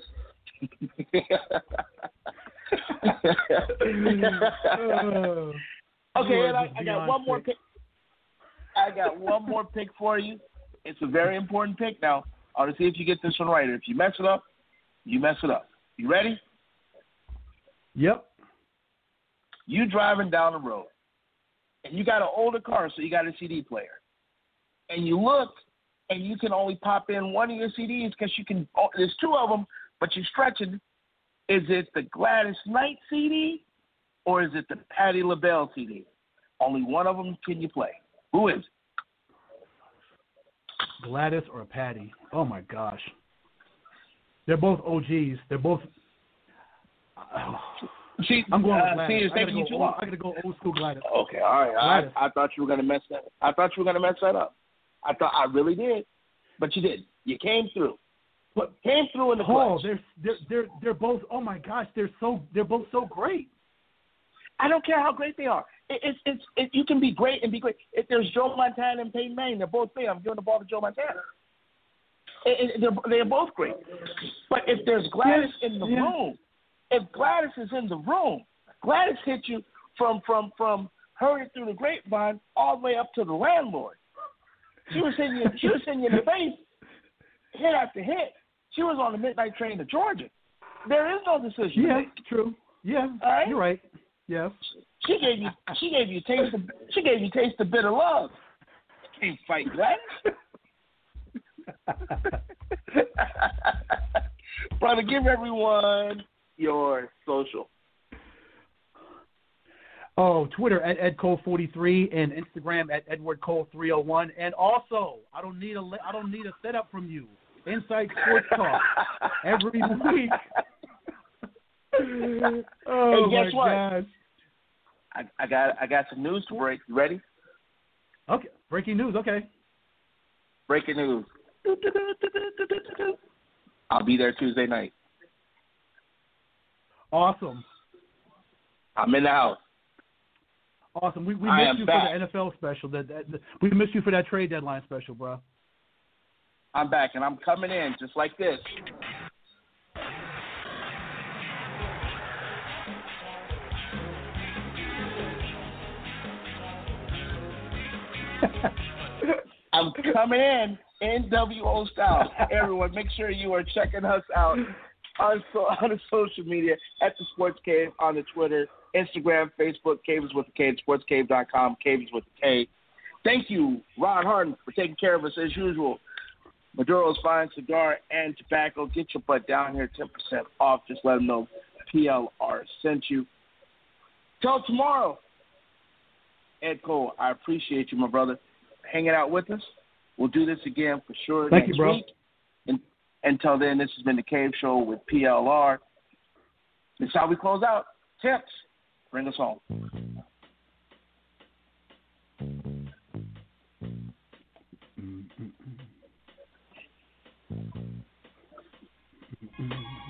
Okay, and I, I got one more pick. I got one more pick for you. It's a very important pick. Now, I want to see if you get this one right. If you mess it up, you mess it up. You ready? Yep. You driving down the road, and you got an older car, so you got a C D player. And you look, and you can only pop in one of your C Ds because you can. Oh, there's two of them, but you're stretching. Is it the Gladys Knight C D, or is it the Patti LaBelle C D? Only one of them can you play. Who is it? Gladys or Patty? Oh my gosh, they're both O Gs. They're both. Oh. See, I'm going uh, with Gladys. see, it's I gotta, taking you too go, long. I gotta go old school Gladys. Okay, all right. I, I thought you were gonna mess that. I thought you were gonna mess that up. I thought I really did, but you didn't. You came through. But came through in the Oh, clutch. they're they're they're they're both. Oh my gosh, they're so they're both so great. I don't care how great they are. It, it's it's it, you can be great and be great. If there's Joe Montana and Peyton Manning, they're both great. I'm giving the ball to Joe Montana. It, it, they're, they're both great. But if there's Gladys yes, in the yeah. room, if Gladys is in the room, Gladys hit you from from from heard it through the grapevine all the way up to the landlord. She was hitting you. She was hitting you in the face, hit after hit. She was on the midnight train to Georgia. There is no decision. Yeah, true. Yeah, right? You're right. Yes. She gave you. She gave you taste. Of, she gave you taste of bitter love. You can't fight Gladys. Brother, give everyone your social. Oh, Twitter at Ed Cole forty-three and Instagram at Edward Cole three oh one. And also, I don't need a I don't need a setup from you. Inside Sports Talk every week. Oh hey, guess my what? gosh. I, I got I got some news to break. You ready? Okay. Breaking news. Okay. Breaking news. I'll be there Tuesday night. Awesome. I'm in the house. Awesome. We we I missed you back. for the N F L special. That, that, that we missed you for that trade deadline special, bro. I'm back and I'm coming in just like this. I'm coming in N W O style. Everyone, make sure you are checking us out on, so, on the social media at the Sports Cave on the Twitter, Instagram, Facebook, Caves with the K, sports cave dot com, Caves with the K. Thank you, Ron Harden, for taking care of us as usual. Maduro's Fine Cigar and Tobacco. Get your butt down here, ten percent off. Just let them know P L R sent you. Till tomorrow, Ed Cole, I appreciate you, my brother, hanging out with us. We'll do this again for sure Thank next you, bro. week. And until then, this has been the Cave Show with P L R. This is how we close out. Tips, bring us home. Mm-hmm. Mm-hmm.